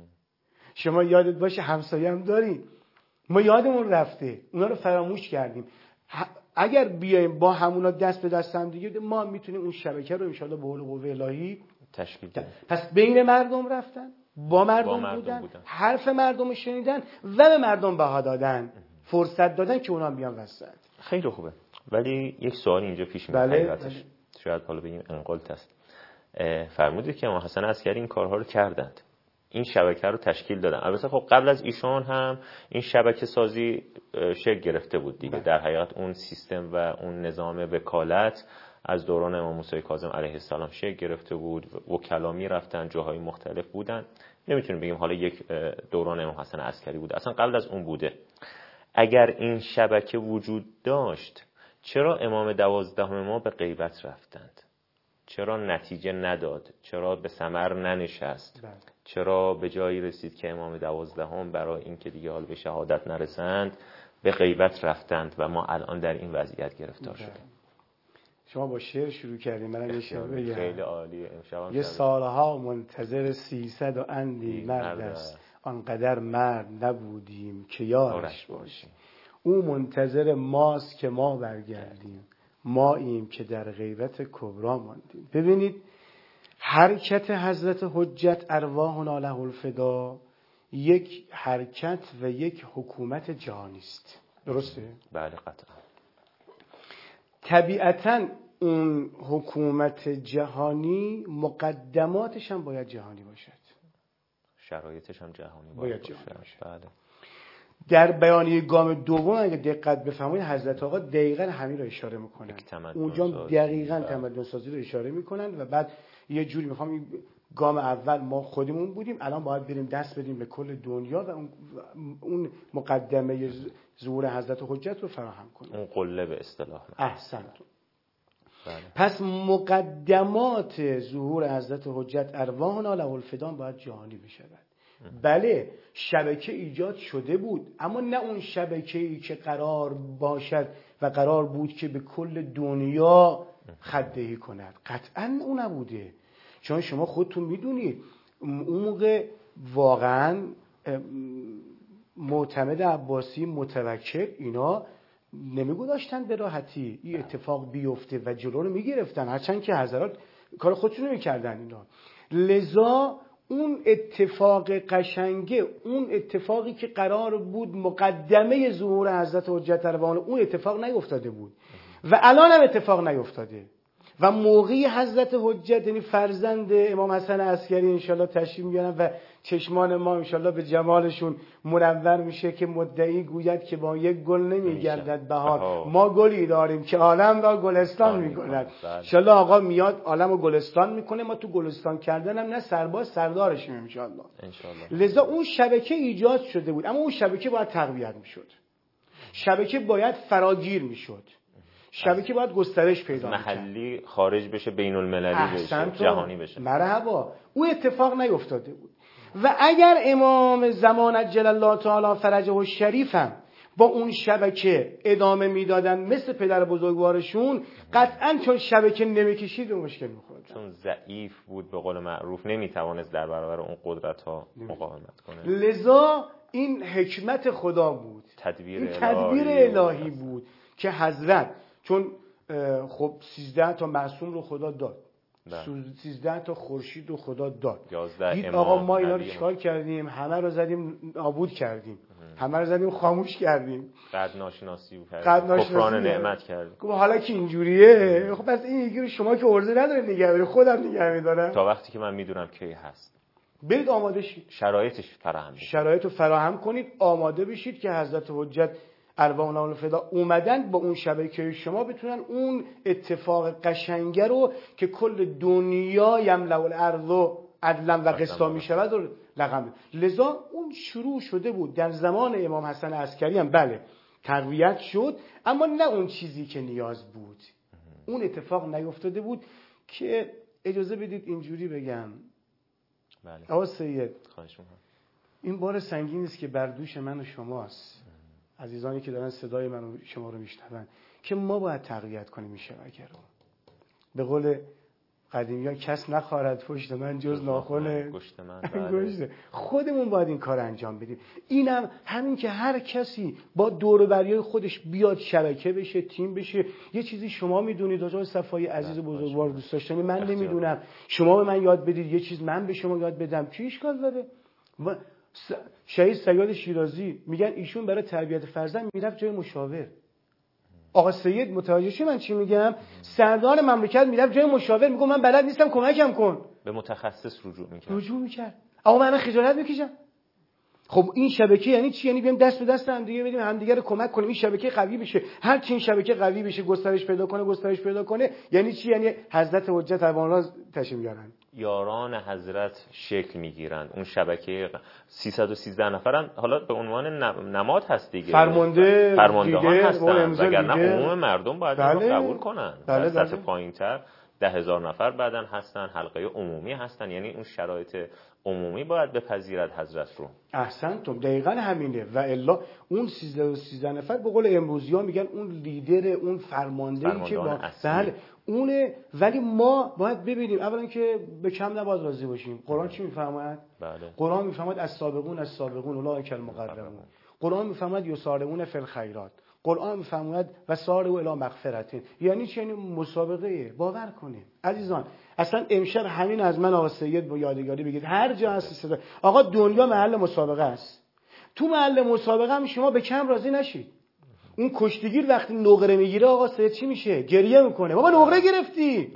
شما یادت باشه همسایه هم داری. ما یادمون رفته، اونا رو فراموش کردیم. اگر بیایم با همونا دست به دست هم دیگه ما میتونیم اون شبکه رو انشاءالله به حول و قوه الهی تشکیل بدیم. پس بین مردم رفتن، با مردم بودن، حرف مردم شنیدن و به مردم بها دادن، فرصت دادن که اونا بیان وسط. خیلی خوبه، ولی یک سوال اینجا پیش میاد حقیقتش شاید حالا بگیم انقلت است. فرمودید که امام حسن عسکری این کارها رو کردند، این شبکه رو تشکیل دادن. البته خب قبل از ایشون هم این شبکه سازی شکل گرفته بود دیگه. در حقیقت اون سیستم و اون نظام وکالت از دوران امام موسی کاظم علیه السلام شکل گرفته بود. وکلا میرفتن جاهای مختلف بودن. نمیتونیم بگیم حالا یک دوران امام حسن عسکری بود، اصلا قبل از اون بوده. اگر این شبکه وجود داشت چرا امام 12 ما به غیبت رفتند؟ چرا نتیجه نداد؟ چرا به ثمر ننشست؟ چرا به جایی رسید که امام 12 برای اینکه دیگه حال به شهادت نرسند به غیبت رفتند و ما الان در این وضعیت گرفتار شدیم؟ شما با شعر شروع کردیم، منم یه شعر بگم. خیلی عالیه. امشب یه سالها منتظر 300 و اندی مرد است، آنقدر مرد نبودیم که یارش باشیم. او منتظر ماست که ما برگردیم، ماییم که در غیبت کبرا ماندیم. ببینید حرکت حضرت حجت ارواحنا له الفدا یک حرکت و یک حکومت جهانی است. درسته؟ بله قطعا. طبیعتاً اون حکومت جهانی مقدماتش هم باید جهانی باشد، شرایطش هم جهانی باید جهانی باشد. بله. در بیانیه گام دوم اگه دقت بفرمایید حضرت آقا دقیقاً همین رو اشاره میکنن. اونجا دقیقاً تمدن سازی رو اشاره میکنن و بعد یه جوری میخوام این گام اول ما خودمون بودیم، الان باید بریم دست بدیم به کل دنیا و اون مقدمه ظهور حضرت حجت رو فراهم کنیم. اون قله به اصطلاح. احسنتون. بله. پس مقدمات ظهور حضرت حجت ارواحنا له الفدا باید جهانی بشود. بله شبکه ایجاد شده بود، اما نه اون شبکه‌ای که قرار باشد و قرار بود که به کل دنیا خدهی کند. قطعا اون نبوده، چون شما خودتون میدونید اون موقع واقعا معتمد عباسی متوکل اینا نمیگذاشتن به راحتی این اتفاق بیفته و جلو رو میگرفتن، هرچند که حضرات کار خودشون میکردن اینا. لذا اون اتفاق قشنگه، اون اتفاقی که قرار بود مقدمه ظهور حضرت حجت ارواحنا، اون اتفاق نیفتاده بود و الان هم اتفاق نیفتاده و موقعی حضرت حجت یعنی فرزند امام حسن عسکری انشالله تشریف میارن و چشمان ما انشالله به جمالشون منور میشه که مدعی گوید که با یک گل نمیگردد بهار، ما گلی داریم که عالم را گلستان میکند. انشالله آقا میاد عالم رو گلستان میکنه، ما تو گلستان کردن هم نه سرباز سردارشیم انشالله. لذا اون شبکه ایجاد شده بود، اما اون شبکه باید تقویت میشد، شبکه باید فراگیر میشد، شبکه باید گسترش پیدا کنه، محلی خارج بشه، بین المللی بشه، جهانی بشه. مرحبا. او اتفاق نیفتاده بود و اگر امام زمان عجل الله تعالی فرجه الشریف هم با اون شبکه ادامه میدادن مثل پدر بزرگوارشون، قطعا چون شبکه نمیکشید به مشکل میخورد، چون ضعیف بود به قول معروف، نمیتوانست در برابر اون قدرت ها مقاومت کنه. لذا این حکمت خدا بود، تدبیر الهی بود که حضرت چون خب 13 تا معصوم رو خدا داد، 13 تا خورشید رو خدا داد، دید آقا ما اینا رو چیکار کردیم؟ همه رو زدیم نابود کردیم، همه رو زدیم خاموش کردیم، قد ناشناسی کردیم، کفران نعمت کردیم. خب حالا که اینجوریه، خب پس این یکی رو شما که عرضه نداره نگه داری، خودم نگه میدارم تا وقتی که من میدونم کی هست. برید آماده شید، شرایطش فراهم بشید، شرایط رو فراهم کنید، آماده بشید که حضرت حجت ارواحنا الفدا اومدن با اون شبکه شما بتونن اون اتفاق قشنگه رو که کل دنیا یملأ الارض عدلا و قسطا میشود و رقم. لذا اون شروع شده بود در زمان امام حسن عسکری هم، بله تقویت شد، اما نه اون چیزی که نیاز بود، اون اتفاق نیفتاده بود. که اجازه بدید اینجوری بگم، بله آقا سید، خواهش می‌کنم، این بار سنگینی است که بر دوش من و شماست، عزیزانی که دارن صدای من و شما رو میشنون، که ما باید تقویت کنیم این شبکه رو. به قول قدیمی ها کس نخوارد پشت من جز ناخن گوشت من. خودمون باید این کار انجام بدیم. اینم همین که هر کسی با دور و بریای خودش بیاد شبکه بشه، تیم بشه. یه چیزی شما میدونید آقای صفایی عزیز و بزرگوار دوست داشتنی، من نمیدونم، شما به من یاد بدید، یه چیز من به شما یاد بدم، چی اشکال داره؟ شهید سیاد شیرازی میگن ایشون برای تربیت فرزند میرفت جای مشاور. آقا سید متوجه شدی من چی میگم؟ سردار مملکت میرفت جای مشاور، میگه من بلد نیستم کمکم کن، به متخصص رجوع میکرد. اما من خجالت میکشم. خب این شبکه یعنی چی؟ یعنی بیام دست به دست هم دیگه بدیم، همدیگه رو کمک کنیم این شبکه قوی بشه. هر چی این شبکه قوی بشه، گسترش پیدا کنه یعنی چی؟ یعنی حضرت حجت اوان‌راز تشریف میارن، یاران حضرت شکل میگیرن. اون شبکه 313 نفرن، حالا به عنوان نماد هست دیگه، فرمانده ها هستن، وگرنه عموم مردم باید این رو قبول کنن. در سطح پایین‌تر 10,000 نفر بعدن هستن، حلقه عمومی هستن، یعنی اون شرایط عمومی باید بپذیرد حضرت رو. احسنتم، دقیقاً همینه. و الا اون 13 نفر به قول امروزی‌ها میگن اون لیدر، اون فرماندهی که بله اونه. ولی ما باید ببینیم اولا که به کم نباید راضی باشیم. قرآن چی میفرماید؟ بله. قرآن میفرماید السابقون اولئک المقربون. قرآن میفرماید یسارعون فی الخیرات. قرآن میفرماید و سارعوا الی مغفرة. یعنی چه؟ یعنی مسابقه. باور کنید عزیزان، اصلا امشب همین از من آقا سید با یادگاری بگید، هر جا هست آقا دنیا محل مسابقه است. تو محل مسابقه هم شما به کم راضی نشید. اون کشتیگیر وقتی نقره میگیره آقا سید چی میشه؟ گریه میکنه. بابا نقره گرفتی،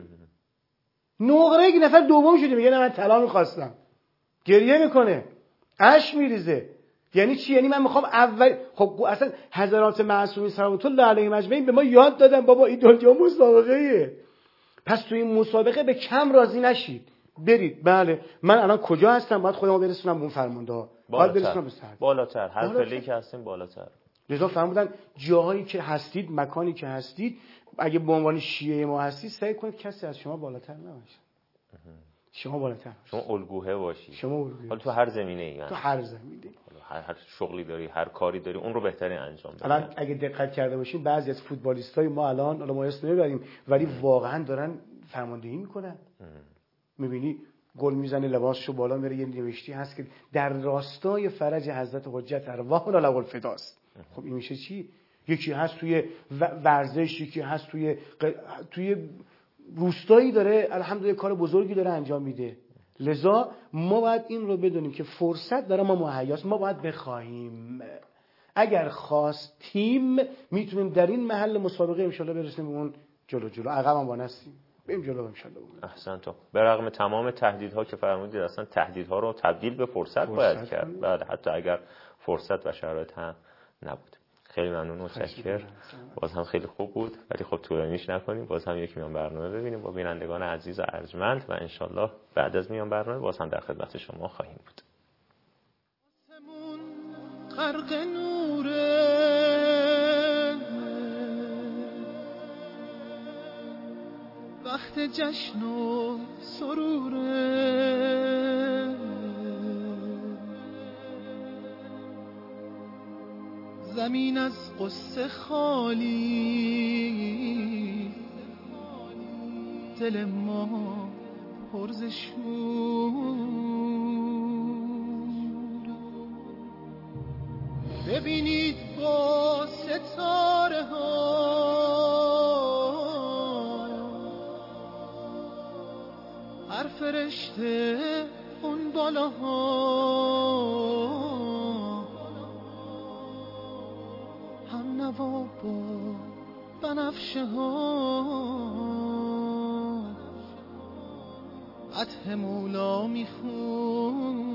نقره یک نفر دوم شدی، میگه نه من طلا میخواستم. گریه میکنه، اشک میریزه. یعنی چی؟ یعنی من میخوام اول. خب اصلا حضرات معصومین صلوات الله علیهم اجمعین به ما یاد دادن بابا این دنیا مسابقه‌ایه. پس تو این مسابقه به کم راضی نشید، برید. بله من الان کجا هستم؟ باید خودمو برسونم به اون فرمانده، باید برسونم به سر بالاتر، هر پله‌ای که هستیم بالاتر. لذا فرمودن جاهایی که هستید، مکانی که هستید، اگه به عنوان شیعه ما هستید سعی کنید کسی از شما بالاتر نباشه. شما بالاتر، شما الگوه باشی. شما الگوه. حالا تو هر زمینه‌ای، تو هر زمینه‌ای، هر شغلی داری، هر کاری داری، اون رو بهترین انجام بده. الان اگه دقت کرده باشین بعضی از فوتبالیستای ما الان، حالا ما اسم نمیبریم، ولی واقعا دارن فرماندهی میکنن. میبینی گل میزنه، لباسشو بالا میره، یه نوشتی هست که در راستای فرج حضرت حجت ارواحنا له الفداست. خب این میشه چی؟ یکی هست توی ورزش، یکی هست توی روستایی داره الحمدلله کار بزرگی داره انجام میده. لذا ما باید این رو بدونیم که فرصت داره ما مهیاست، ما باید بخواهیم. اگر خواستیم میتونیم در این محل مسابقه انشالله برسیم به اون جلو. عقب هم وانستیم بریم جلو انشالله. احسنتم. به رغم تمام تهدیدها که فرمودید، اصلا تهدیدها رو تبدیل به فرصت باید کرد. بله، حتی اگر فرصت و شرایط هم نبود. خیلی ممنون و متشکرم. باز هم خیلی خوب بود، ولی خب طولانیش نکنیم. باز هم یک میان برنامه ببینیم با بینندگان عزیز و ارجمند و انشالله بعد از میان برنامه باز هم در خدمت شما خواهیم بود. غرق نوره وقت جشن و سروره زمین از قصه خالی دل ما پر ز شور ببینید با ستاره ها هر فرشته اون بالاها هم نوا با بنفشه ها عطر مولا میخون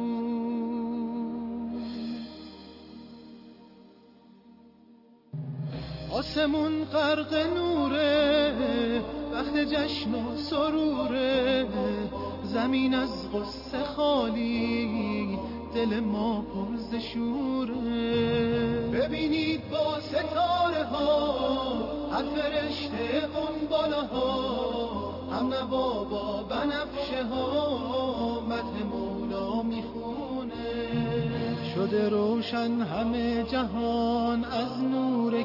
آسمون غرق نوره وقت جشن و سروره زمین از غصه خالی دل ما پر ز شوره ببینید با ستاره ها هر فرشته اون بالاها هم نوا با بنفشه ها مدح مولا میخونه شده روشن همه جهان از نور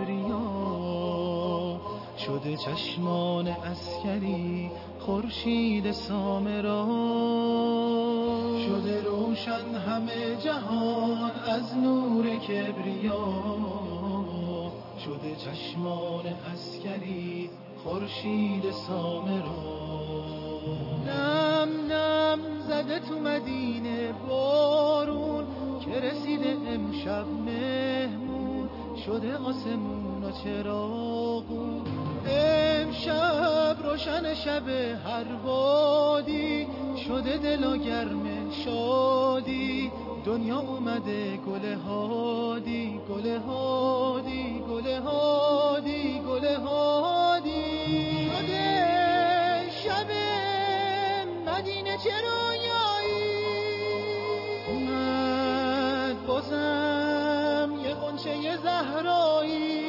کبریا شده چشمان عسکری خورشید سامرا شده روشن همه جهان از نور کبریا شده چشمان عسکری خورشید سامرا نم نم زده تو مدینه بارون که رسیده امشب مهمون شده آسمون و چراغون امشب روشن شب هر وادی شده دل گرم شادی دنیا اومده گل هادی گل هادی گل هادی گل هادی شده شب مدینه چه رویایی اومد بازم یه غنچه زهرایی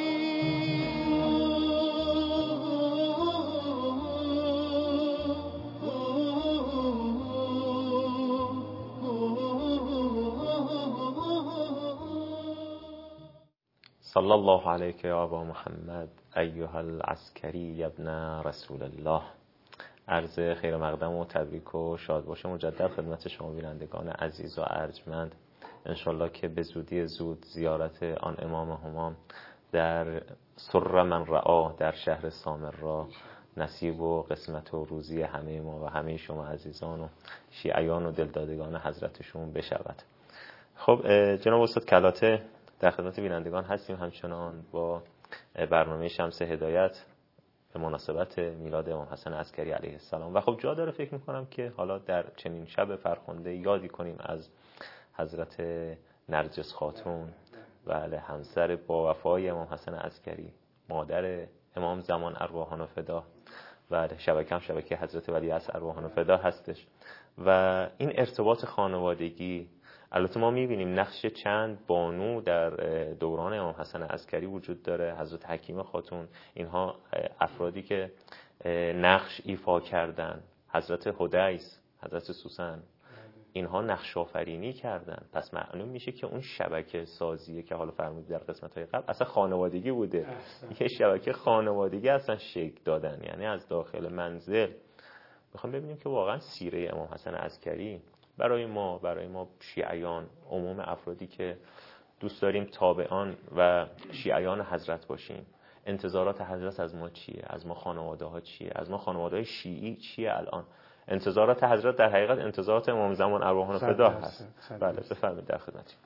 صلی الله علیک یا ابا محمد ایها العسکری ابن رسول الله. عرض خیر مقدم و تبریک و شاد باشه مجدد خدمت شما بینندگان عزیز و ارجمند. انشالله که به زودی زود زیارت آن امام همام در سر من رعا در شهر سامرا نصیب و قسمت و روزی همه ما و همه شما عزیزان و شیعیان و دلدادگان حضرتشون بشود. خب جناب استاد کلاته در خدمت بینندگان هستیم همچنان با برنامه شمس هدایت به مناسبت میلاد امام حسن عسکری علیه السلام و خب جا داره فکر میکنم که حالا در چنین شب فرخنده یادی کنیم از حضرت نرجس خاتون بله همسر با وفای امام حسن عسکری مادر امام زمان ارواحان فدا و شبکه حضرت ولیعصر ارواحان فدا هستش و این ارتباط خانوادگی. البته ما می‌بینیم نقش چند بانو در دوران امام حسن عسکری وجود داره، حضرت حکیمه خاتون، اینها افرادی که نقش ایفا کردن، حضرت حدیث، حضرت سوسن، اینها نقش آفرینی کردن. پس معلوم میشه که اون شبکه سازیه که حالا فرمودید در قسمت‌های قبل اصلا خانوادگی بوده. یه شبکه خانوادگی اصلا شکل دادن، یعنی از داخل منزل. میخوام ببینیم که واقعا سیره امام حسن عسکری برای ما شیعیان، عموم افرادی که دوست داریم تابعان و شیعیان حضرت باشیم، انتظارات حضرت از ما چیه؟ از ما خانواده ها چیه؟ از ما خانواده های شیعی چیه الان؟ انتظارات حضرت در حقیقت انتظارات امام زمان ارواحان فدا هست. بله بفرمایید در خدمتتون.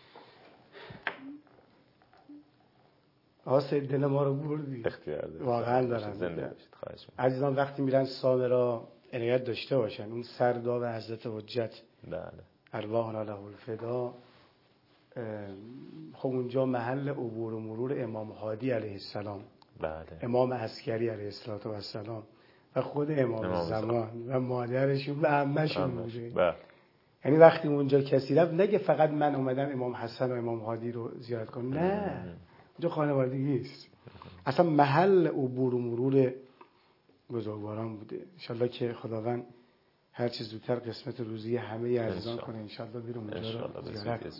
آسه دل ما رو بردی. اختیار دارید. واقعا دارم. زنده باشید. خواهش می‌کنم. عزیزان وقتی میرن سامرا عنایت داشته باشن، اون سرداب حضرت حجت بله ارواحنا له الفدا، خب اونجا محل عبور و مرور امام هادی علیه السلام، بله امام عسکری علیه السلام و خود امام زمان و مادرشون و عمه‌شون بوده. بله. یعنی وقتی اونجا کسی رفت نگه فقط من اومدم امام حسن و امام هادی رو زیارت کنم، نه، اونجا خانوادگی است، اصلا محل عبور و مرور بزرگواران بوده. انشالله که خداوند هر چه زودتر قسمت روزی همه عزیزان کنه، انشالله بیرون اونجا رو زیارت کنه.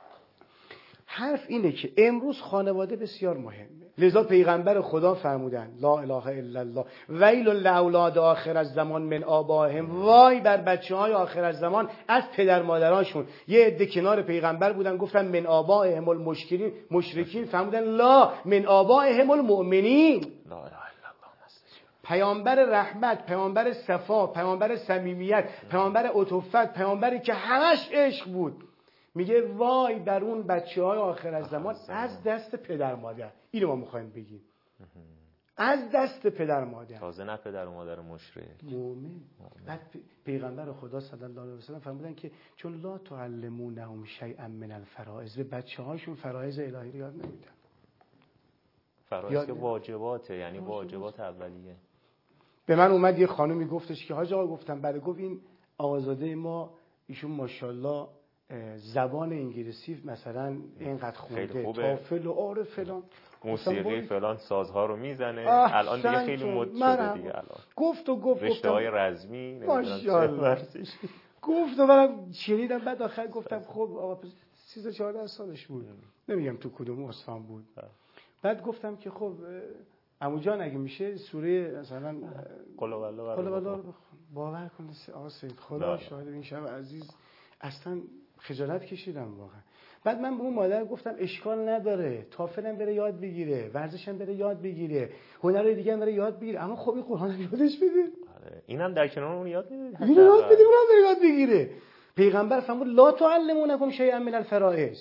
حرف اینه که امروز خانواده بسیار مهمه، لذا پیغمبر خدا فرمودن لا اله الا الله ویل لاولاد آخر الزمان من آبائهم، وای بر بچه‌های آخر الزمان از پدر مادرانشون. یه عده کنار پیغمبر بودن گفتن من آبائهم المشرکین، فرمودن لا من آبائهم المؤمنین. لا اله الا الله. پیامبر رحمت، پیامبر صفا، پیامبر صمیمیت، پیامبر عطوفت، پیامبری که همش عشق بود، میگه وای بر اون بچه‌های آخر از زمان از دست پدر مادر. اینو ما می‌خوایم بگیم، از دست پدر مادر، تازه نه پدر و مادر مشرک، مؤمن. بعد پیغمبر خدا صلی الله علیه و سلم فرمودن که چون لا تعلمونهم شیئا من الفرائض، به بچه‌هاشون فرایض الهی رو یاد نمیدن. فرایض که واجباته، یعنی واجبات اولیه. به من اومد یه خانومی گفتش که حاج آقا، گفتم بله، گفت این آقازاده ما ایشون ماشاءالله زبان انگلیسی مثلا اینقدر خونده، تافل و آره فلان، موسیقی فلان سازها رو میزنه، الان دیگه خیلی مد شده دیگه الان. گفت رشته‌های رزمی ماشاءالله گفت و منم شنیدم. بعد آخر گفتم خب آقا 13-14 سالش بود، نمیگم تو کدوم استان بود. بعد گفتم که خب عمو جان اگه میشه سوره مثلا قل هوالله باور کن آقا سید، خدا شاهد این شب عزیز اصلا خجالت کشیدم واقعا. بعد من به اون مادر گفتم اشکال نداره، تافلم بره یاد بگیره، ورزشم بره یاد بگیره، هنرهای دیگه هم بره یاد بگیره، اما خب این قرآن یادش بده. اینم در کنار اون یاد میده، اینو یاد بده، اونم بره یاد بگیره. پیغمبر فرمود لا تعلمونکم شیئا من الفرائض،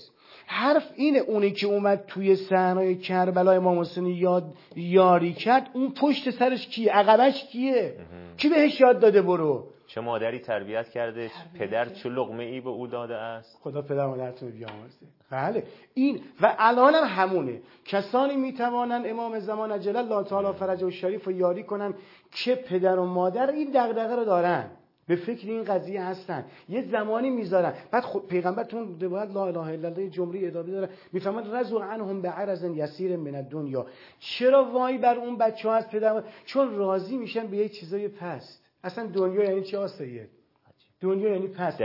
حرف اینه، اونی که اومد توی صحنای کربلا امام حسین یاری کرد، اون پشت سرش کیه؟ عقبش کیه؟ کی بهش یاد داده برو؟ چه مادری تربیت کرده؟ پدر چه لقمه ای به او داده است؟ خدا پدر مادرتون رو بیامرزه. بله این و الان هم همونه. کسانی میتوانن امام زمان عجل الله تعالی فرجه و شریف رو یاری کنن که پدر و مادر این دغدغه رو دارن، به فکر این قضیه هستن، یه زمانی میذارن. بعد پیغمبرتون روایت لا اله الا الله جمله ادابی داره، میفهمن رضوا عنهم بعرض یسیر من الدنیا. چرا وای بر اون بچه‌ها از پدر؟ چون راضی میشن به یه چیزای پست. اصلا دنیا یعنی چی آسایید؟ دنیا یعنی پست.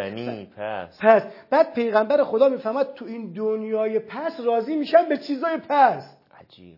پس بعد پیغمبر خدا میفهمد تو این دنیای پست راضی میشن به چیزای پست. عجیب.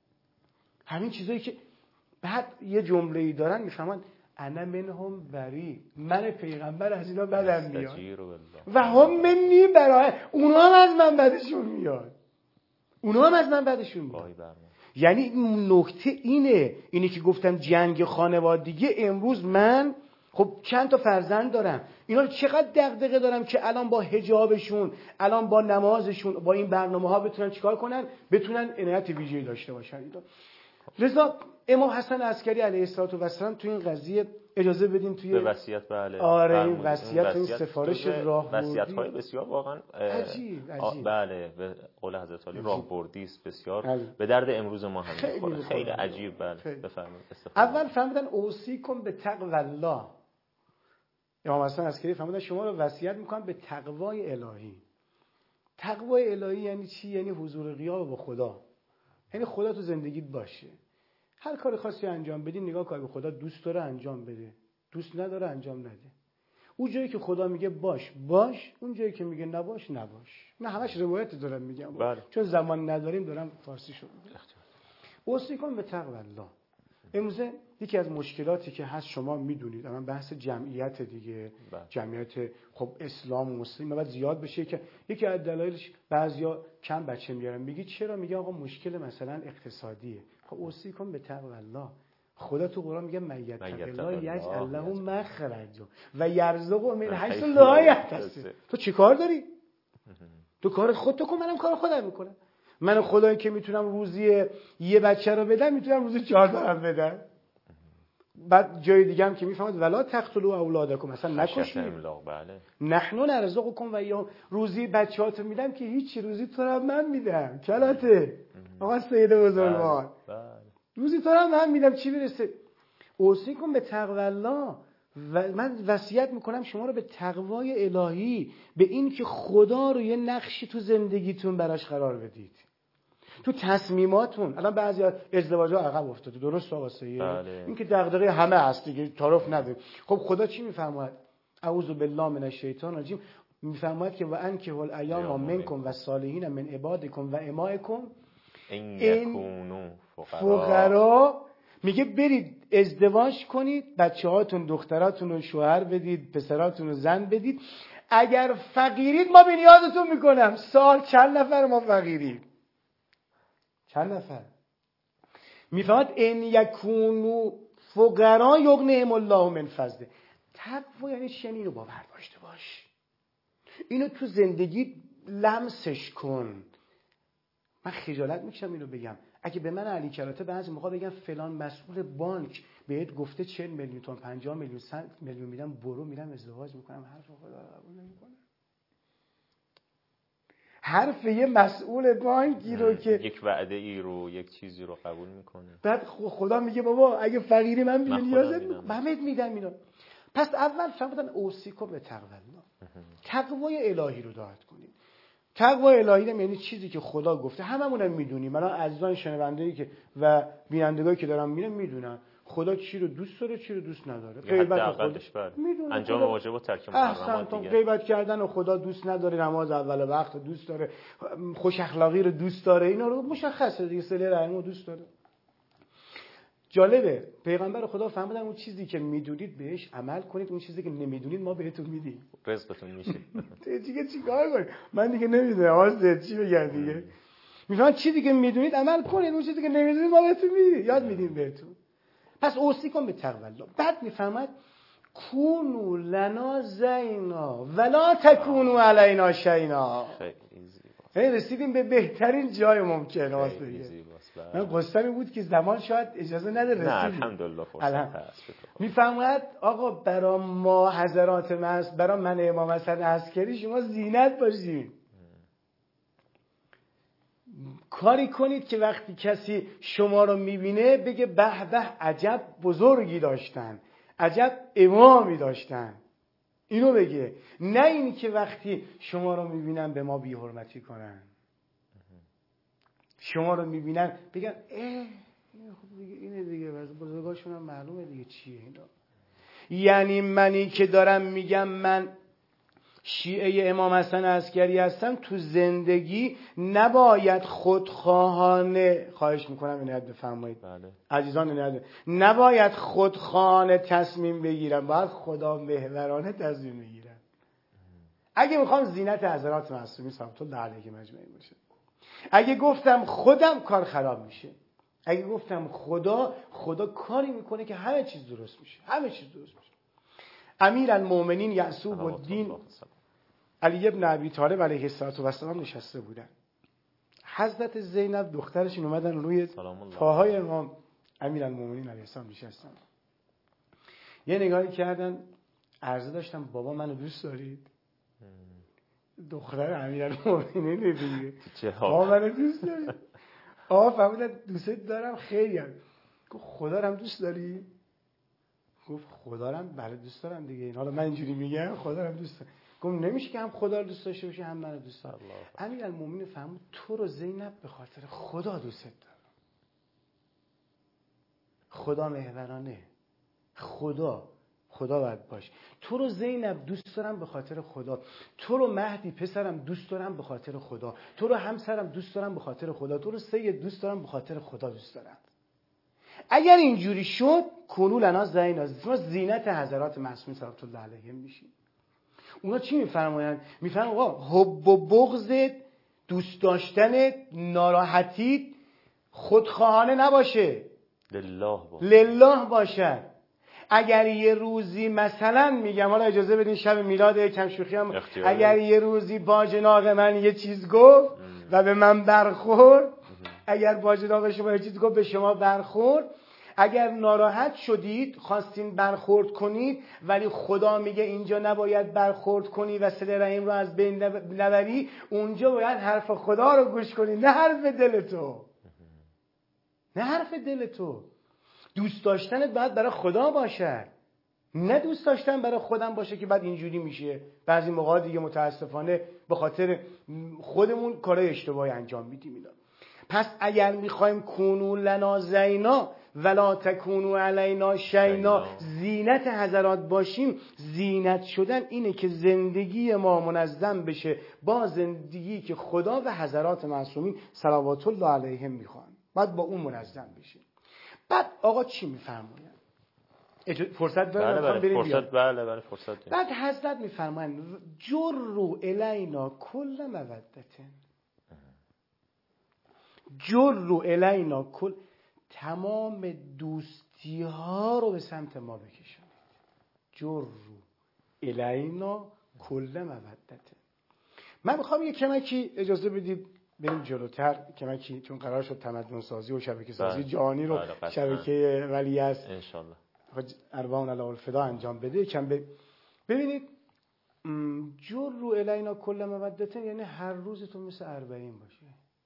همین چیزایی که بعد یه جمله‌ای دارن میفهمن انا منهم بری، من پیغمبر از اینا بدم میاد و هم منی برای اونا هم از من بدشون میاد، اونا هم از من بدشون میاد. یعنی نکته اینه که گفتم جنگ خانوادگی. امروز من خب چند تا فرزند دارم، اینا چقدر دغدغه دارم که الان با حجابشون، الان با نمازشون، با این برنامه‌ها بتونن چیکار کنن، بتونن عنایت ویژه‌ای داشته باشن. لذا امام حسن عسکری علیه السلام تو این قضیه اجازه بدیم توی به وصیت. بله آره این وصیت، این سفارش راهبردی، وصیت‌های بسیار واقعا عجیب. بله به قول حضرت علی راهبردی است، بسیار به درد امروز ما هم می‌خوره. خیلی عجیب. بله بفرمایید. اول فهمیدن اوصیکم به تقوی الله. امام حسن عسکری فهمیدن شما رو وصیت می‌کنم به تقوای الهی. تقوای الهی یعنی چی؟ یعنی حضور غیاب با خدا، یعنی خدا تو زندگیت باشه. هر کار خاصی انجام بدی نگاه کن به خدا دوست داره انجام بده، دوست نداره انجام نده. اون جایی که خدا میگه باش باش، اون جایی که میگه نباش نباش. نه همش روایت دارم میگم چون زمان نداریم دارم فارسی شو میگم. اوصی کن به تقوی الله. امروز یکی از مشکلاتی که هست شما میدونید، من بحث جمعیت دیگه، جمعیت خب اسلام و مسلم باید زیاد بشه که یکی از دلایلش بعضیا کم بچه میارن. میگی چرا؟ میگه آقا مشکل مثلا اقتصادیه. خب اوصی کن به تقوی الله. خدا تو قرآن میگه من یتق الله یجعل له مخرج و یرزقه من حیث لا یحتسب. تو چیکار داری؟ تو کار خودت کن، منم کار خودم میکنم. من خدایی که میتونم روزی یه بچه رو بدم میتونم روزی 4 تا هم بدم. بعد جای دیگه هم که میفهمید ولا تقتلوا اولادکم، مثلا نکشید. بله. نحن نرزقکم و یا روزی بچه‌هاتو میدم که هیچ روزی تو رو من میدم. کلاته آقا سید بزرگوار. روزی تو رو من میدم چی برسه. اوصیکم به تقوی الله و من وصیت میکنم شما رو به تقوای الهی، به این که خدا رو یه نقشی تو زندگیتون براش قرار بدید، تو تصمیماتون. الان بعضیا ازدواجا عقب افتاده، درست آقا سید؟ این که دغدغه همه هست دیگه، تعارف نداره. خب خدا چی میفرماید؟ اعوذ بالله من الشیطان الرجیم. میفرماید که و انکحوا الایام منکم و الصالحین من عبادکم و امائکم ان یکونوا فقرا. میگه برید ازدواج کنید، بچه‌هاتون دختراتون رو شوهر بدید، پسراتون رو زن بدید. اگر فقیرید ما به نیازتون میکنم. سال چند نفر ما فقیرید؟ چند نفر؟ میفهمد ان یکونوا فقرا یغنیهم الله من فضله. تقوا یعنی چنین رو باور داشته باش، اینو تو زندگی لمسش کن. من خجالت میکشم اینو بگم. اگه به من علی کراته بعضی موقع بگم فلان مسئول بانک بهت گفته 40 میلیون تومان 50 میلیون 100 میلیون میدم، برو میرم ازدواج میکنم، حرف خدا رو قبول نمیکنم. حرف یه مسئول بانکی رو که یک وعده ای رو، یک چیزی رو قبول میکنه، بعد خدا میگه بابا اگه فقیری من به نیازت بهت میدم اینا. پس اول فهمیدن اوصیکم به تقوی الله. تقوای الهی رو دعوت کنید. تقوای الهی یعنی چیزی که خدا گفته. هممون میدونیم، من عزیزان شنونده‌ای که و بینندگانی که دارم میرم میدونن خدا چی رو دوست داره چی رو دوست نداره. غیبت خدا میدونه، انجام واجب و ترک محرمات دیگه. غیبت کردن و خدا دوست نداره، نماز اول وقت دوست داره، خوش اخلاقی رو دوست داره، اینا رو مشخصه دیگه، صله رحم رو دوست داره. جالبه پیغمبر خدا فهمیدن اون چیزی که میدونید بهش عمل کنید، اون چیزی که نمیدونید ما بهتون میدیم، رزقتون میشه. دیگه چیکار کنید؟ من دیگه نمیدونم واسه چی بگم دیگه. میفهمن چیزی که میدونید عمل کنید، اون چیزی که نمیدونید ما بهتون میدیم، یاد میدیم بهتون. پس اوصیکم به تقوی الله. بعد میفهمد کونوا لنا زینا ولا تکونوا علینا شینا. رسیدیم به بهترین جای ممکن واسه. من قصه‌می بود که زمان شاید اجازه نده رسیدیم. نه الحمدلله فرصت هست. میفرماید آقا برای ما حضرات برای من امام حسن عسکری شما زینت باشید. کاری کنید که وقتی کسی شما رو میبینه بگه به به عجب بزرگی داشتن، عجب امامی داشتن. اینو بگه، نه اینی که وقتی شما رو میبینن به ما بی‌حرمتی کنن. شما رو میبینن بگن خب دیگه اینه دیگه، بزرگاشون هم معلومه دیگه چیه اینا. یعنی منی که دارم میگم من شیعه امام حسن عسکری هستم، تو زندگی نباید خودخواهانه، خواهش میکنم عنایت بفرمایید بله. عزیزان عنایت، نباید خودخواهانه تصمیم بگیرم، باید خدا محورانه تصمیم بگیرم. اگه میخوام زینت حضرات معصومین صلوات الله علیهم اجمعین باشه، اگه گفتم خودم کار خراب میشه، اگه گفتم خدا کاری میکنه که همه چیز درست میشه، همه چیز درست میشه. امیرالمومنین یعقوب الدین علی ابن ابی طالب علیه السلام نشسته بودن. حضرت زینب دخترشون اومدن روی پاهای امام امیرالمومنین علیه السلام نشستن. یه نگاهی کردن، عرضه داشتن بابا منو دوست دارید؟ دختر امیرالمومنین دیگه بابا منو دوست دارید؟ آقا فهمیدن دوست دارم خیلی هم. گفت خدا رو هم دوست داری؟ گفت خدا رو هم بله دوست دارم دیگه. حالا من اینجوری میگم خدا رو هم دوست دارم. گفت نمیشه که هم خدا رو دوست داشته باشی هم منو دوست داری. امیرالمومنین فهمید تو رو زینب به خاطر خدا دوست دارم. خدا محورانه، خدا باید باش. تو رو زینب دوست دارم به خاطر خدا، تو رو مهدی پسرم دوست دارم به خاطر خدا، تو رو همسرم دوست دارم به خاطر خدا، تو رو سید دوست دارم به خاطر خدا دوست دارم. اگر اینجوری شد کنول لنا زینا، ما زینت حضرات معصومین صلوات الله علیهم میشیم. اونا چی میفرمایند؟ میفرمایند آقا حب و بغض، دوست داشتن، ناراحتی خودخواهانه نباشه، لله باشد. اگر یه روزی مثلا میگم، حالا اجازه بدین شب میلاد یکم شوخی هم، اگر یه روزی باجناق من یه چیز گفت و به من برخورد، اگر باجناق شما یه چیز گفت به شما برخورد، اگر ناراحت شدید خواستین برخورد کنید ولی خدا میگه اینجا نباید برخورد کنی و صله رحم رو از بین نبری، اونجا باید حرف خدا رو گوش کنی، نه حرف دل تو، نه حرف دل تو. دوست داشتنت باید برای خدا باشه، نه دوست داشتن برای خودم باشه که بعد اینجوری میشه. بعضی موقع دیگه متاسفانه به خاطر خودمون کارهای اشتباهی انجام میدیم اینا. پس اگر میخوایم کونو لنا زینا ولا تکونو علینا شینا، زینت حضرات باشیم، زینت شدن اینه که زندگی ما منظم بشه با زندگی که خدا و حضرات معصومین صلوات الله علیهم میخوان، بعد با اون منظم بشه. بعد آقا چی میفرماین؟ فرصت دارم بله فرصت. بعد حضرت میفرماین جروا الینا کل مودتن، جروا الینا کل، تمام دوستی ها رو به سمت ما بکشونید. جروا الینا کل مودتن. من میخوام یه کمکی اجازه بدید بریم جلوتر، کمکی، چون قرار شد تمدن سازی و شبکه سازی جهانی رو شبکه ولی است ان شاء الله ارواحنا له الفدا انجام بده. یکم ببینید جروا الینا کل مودتن یعنی هر روزتون مثل 40 باشه.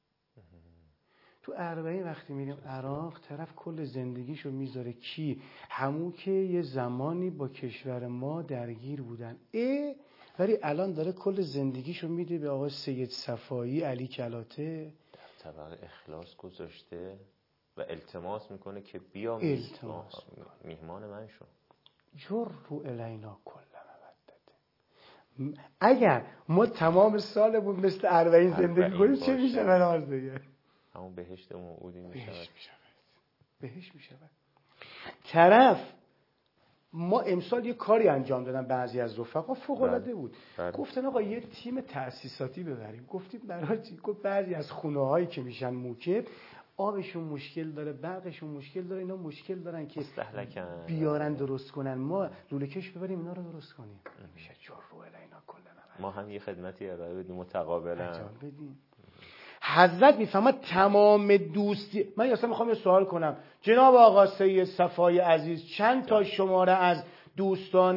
تو 40 وقتی میریم عراق، طرف کل زندگیشو میذاره کی؟ همون که یه زمانی با کشور ما درگیر بودن، ولی الان داره کل زندگیشو میده به آقای سید صفایی علی کلاته، طبق اخلاص گذاشته و التماس میکنه که بیا میهمان من شو. جروا الینا کل مودت. اگر ما تمام سالمون مثل 40 زندگی کنیم چه میشه؟ من دیگه همون بهشت موعودی میشه. بهشت میشه. طرف ما امسال یه کاری انجام دادن بعضی از رفقا، فوق العاده بود. گفتن آقا یه تیم تأسیساتی ببریم. گفتیم برای چی؟ گفت بعضی از خونه‌هایی که میشن موکب آبشون مشکل داره، برقشون مشکل داره، اینا مشکل دارن که بیارن درست کنن، ما لوله‌کش ببریم اینا رو درست کنیم. میشه جروا الینا کلا. ما هم یه خدمتی ارائه بدیم متقابلا. انجام بدیم. حضرت میفهمد تمام دوستی. من اصلا میخوام یه سوال کنم، جناب آقا سید صفای عزیز چند تا شماره از دوستان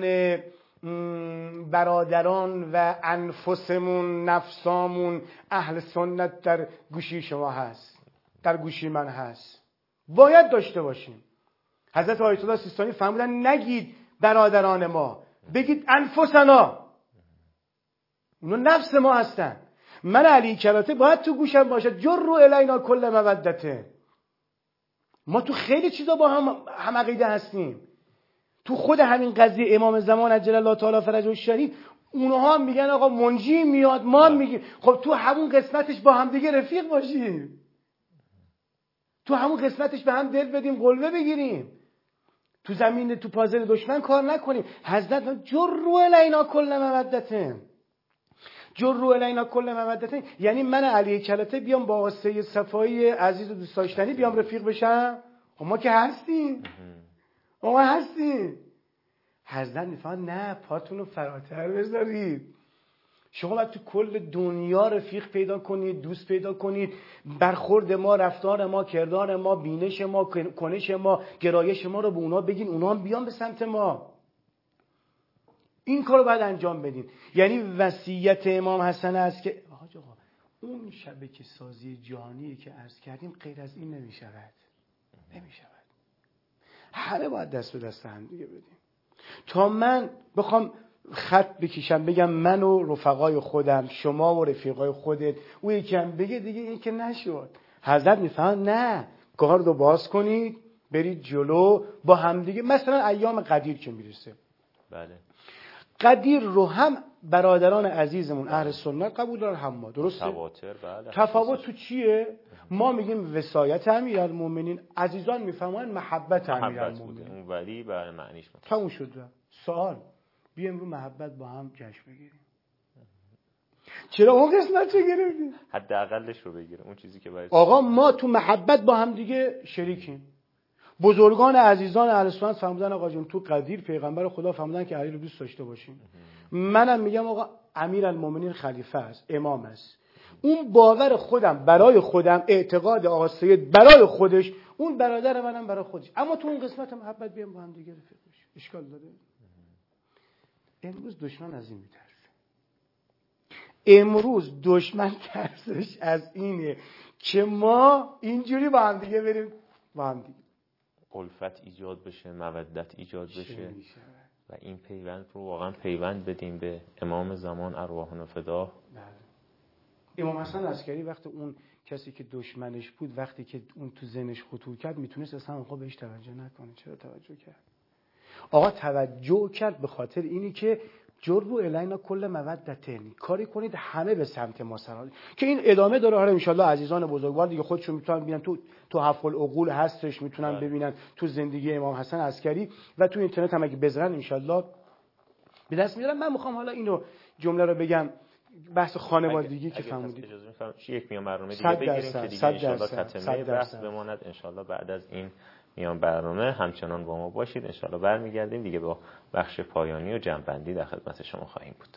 برادران و انفسمون نفسامون اهل سنت در گوشی شما هست، در گوشی من هست؟ باید داشته باشیم. حضرت آیت الله سیستانی فرمودن نگید برادران ما، بگید انفسنا، اونا نفس ما هستن. من علی کراته باید تو گوشم باشه، جر الینا کل مودته. ما تو خیلی چیزا با هم عقیده هستیم. تو خود همین قضیه امام زمان عجل الله تعالی فرجه الشریف، اونها میگن آقا منجی میاد، ما میگیم خب تو همون قسمتش با هم دیگه رفیق باشیم، تو همون قسمتش به هم دل بدیم، قلبه بگیریم، تو زمین تو پازل دشمن کار نکنیم. حضرت جروا الینا کل مودته، جروا الینا کل مودته، یعنی من علی کلاته بیام با سید صفایی عزیز و دوست داشتنی بیام رفیق بشم؟ خب ما که هستیم، ما هستیم. حضرت میفهمن نه، پاتون رو فراتر بذارید. شما باید تو کل دنیا رفیق پیدا کنید، دوست پیدا کنید. برخورد ما، رفتار ما، کردار ما، بینش ما، کنش ما، گرایش ما رو به اونا بگین، اونا هم بیان به سمت ما. این کار رو باید انجام بدین. یعنی وصیت امام حسن است که آقا اون شبکه سازی جهانی که عرض کردیم غیر از این نمیشود. همه باید دست به دست هم دیگه بدیم. تا من بخوام خط بکشم بگم من و رفقای خودم، شما و رفیقای خودت، او یکم بگه دیگه، این که نشد. حضرت میفهمن نه، گارد رو باز کنید، برید جلو با هم دیگه. مثلا ایام قدیر که میرسه، بله، قدیر رو هم برادران عزیزمون اهل سنت قبول دارن، هم ما، درسته؟ تواتر، بله. تفاوت تو چیه؟ ما میگیم وصایت امیرالمومنین، عزیزان میفهمن محبت امیرالمومنین. اون ولی برای معنیش تموم شد. سوال، بیایم رو محبت با هم جشن بگیریم. چرا اون قسمت رو گرفتیم؟ حداقلش رو بگیریم، اون چیزی که باید. آقا ما تو محبت با هم دیگه شریکیم. بزرگان عزیزان اهل سنت فرمودن آقا جون تو قدیر پیغمبر خدا فرمودن که علی رو دوست داشته باشیم. منم میگم آقا امیرالمومنین خلیفه است، امام است. اون باور خودم برای خودم، اعتقاد آقا سید برای خودش، اون برادر منم برای خودش. اما تو اون قسمت محبت بیام با هم دیگه رفیق باشیم. اشکال داره؟ امروز دشمن از این میترسه. امروز دشمن ترسش از اینه که ما اینجوری با هم دیگه بریم، با هم دیگه الفت ایجاد بشه، مودت ایجاد بشه و این پیوند رو واقعا پیوند بدیم به امام زمان ارواحنا فدا. امام حسن عسکری وقتی اون کسی که دشمنش بود، وقتی که اون تو ذهنش خطور کرد، میتونست اصلا آقا بهش توجه نکنه. چرا توجه کرد؟ آقا توجه کرد به خاطر اینی که جرو الینا کل مودتن، کاری کنید همه به سمت ما سرال. که این ادامه داره. حالا ان شاءالله عزیزان بزرگوار دیگه خودشون میتونن ببینن، تو حفل العقول هستش، میتونن ببینن تو زندگی امام حسن عسکری و تو اینترنت هم اگه بزنن ان شاءالله به دست میارن. من میخوام حالا اینو جمله رو بگم، بحث خانوادگی که فرمودید، یک میان برنامه دیگه بگیریم که دیگه ان شاءالله تتمه بحث بماند. ان شاءالله بعد از این میان برنامه همچنان با ما باشید. ان شاءالله برمیگردیم دیگه با بخش پایانی و جمع‌بندی در خدمت شما خواهیم بود.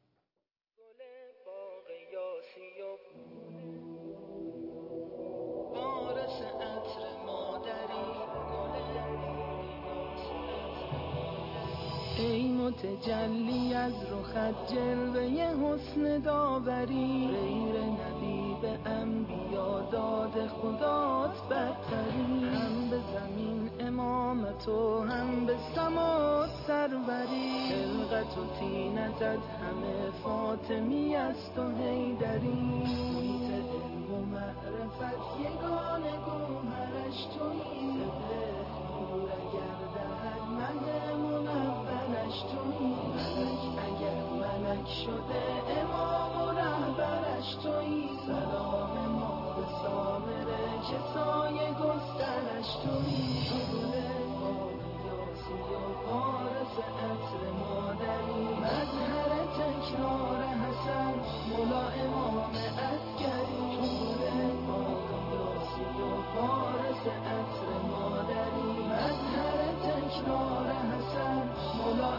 ای متجلی از رخت جلوه حسن داوری، غیر نبی به انبیا داد خدات برتری، هم به زمین امامت و هم به سمات سروری، خلقت و طینتت همه فاطمی است و حیدری، محیط علم و معرفت یگانه گوهرش تویی، نور گردد من منورش تویی، ملک اگر ملک شده امام و رهبرش تویی، سلام ما به سامره که سایه گسترش تویی، شغل باغ یاسی و پارس عطر مادری، مظهر تکرار حسن مولا امام عسکری، شغل باغ یاسی و پارس عطر مادری، مظهر تکرار حسن مولا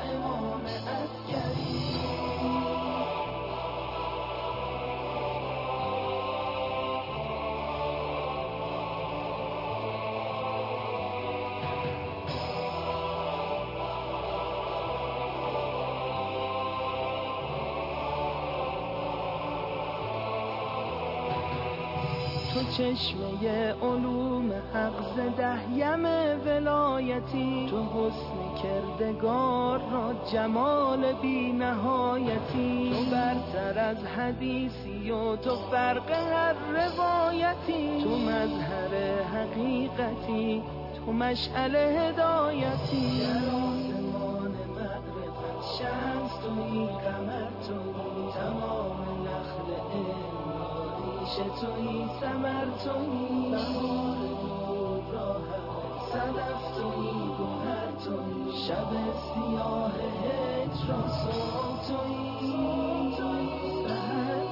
تو چشمه علوم حق دهیم ولایتی، تو حسن کردگار را جمال بی نهایتی، تو برتر از حدیثی و تو فرق هر روایتی، تو مظهر حقیقتی، تو مشعل هدایتی. آسمان معرفت شمس تویی، قمر تویی، تمام نخل علم را ریشه تویی، ثمر تویی، بهار نور را همه صدف تویی، گوهر تویی، شب سیاه هجر را صبح تویی، سحر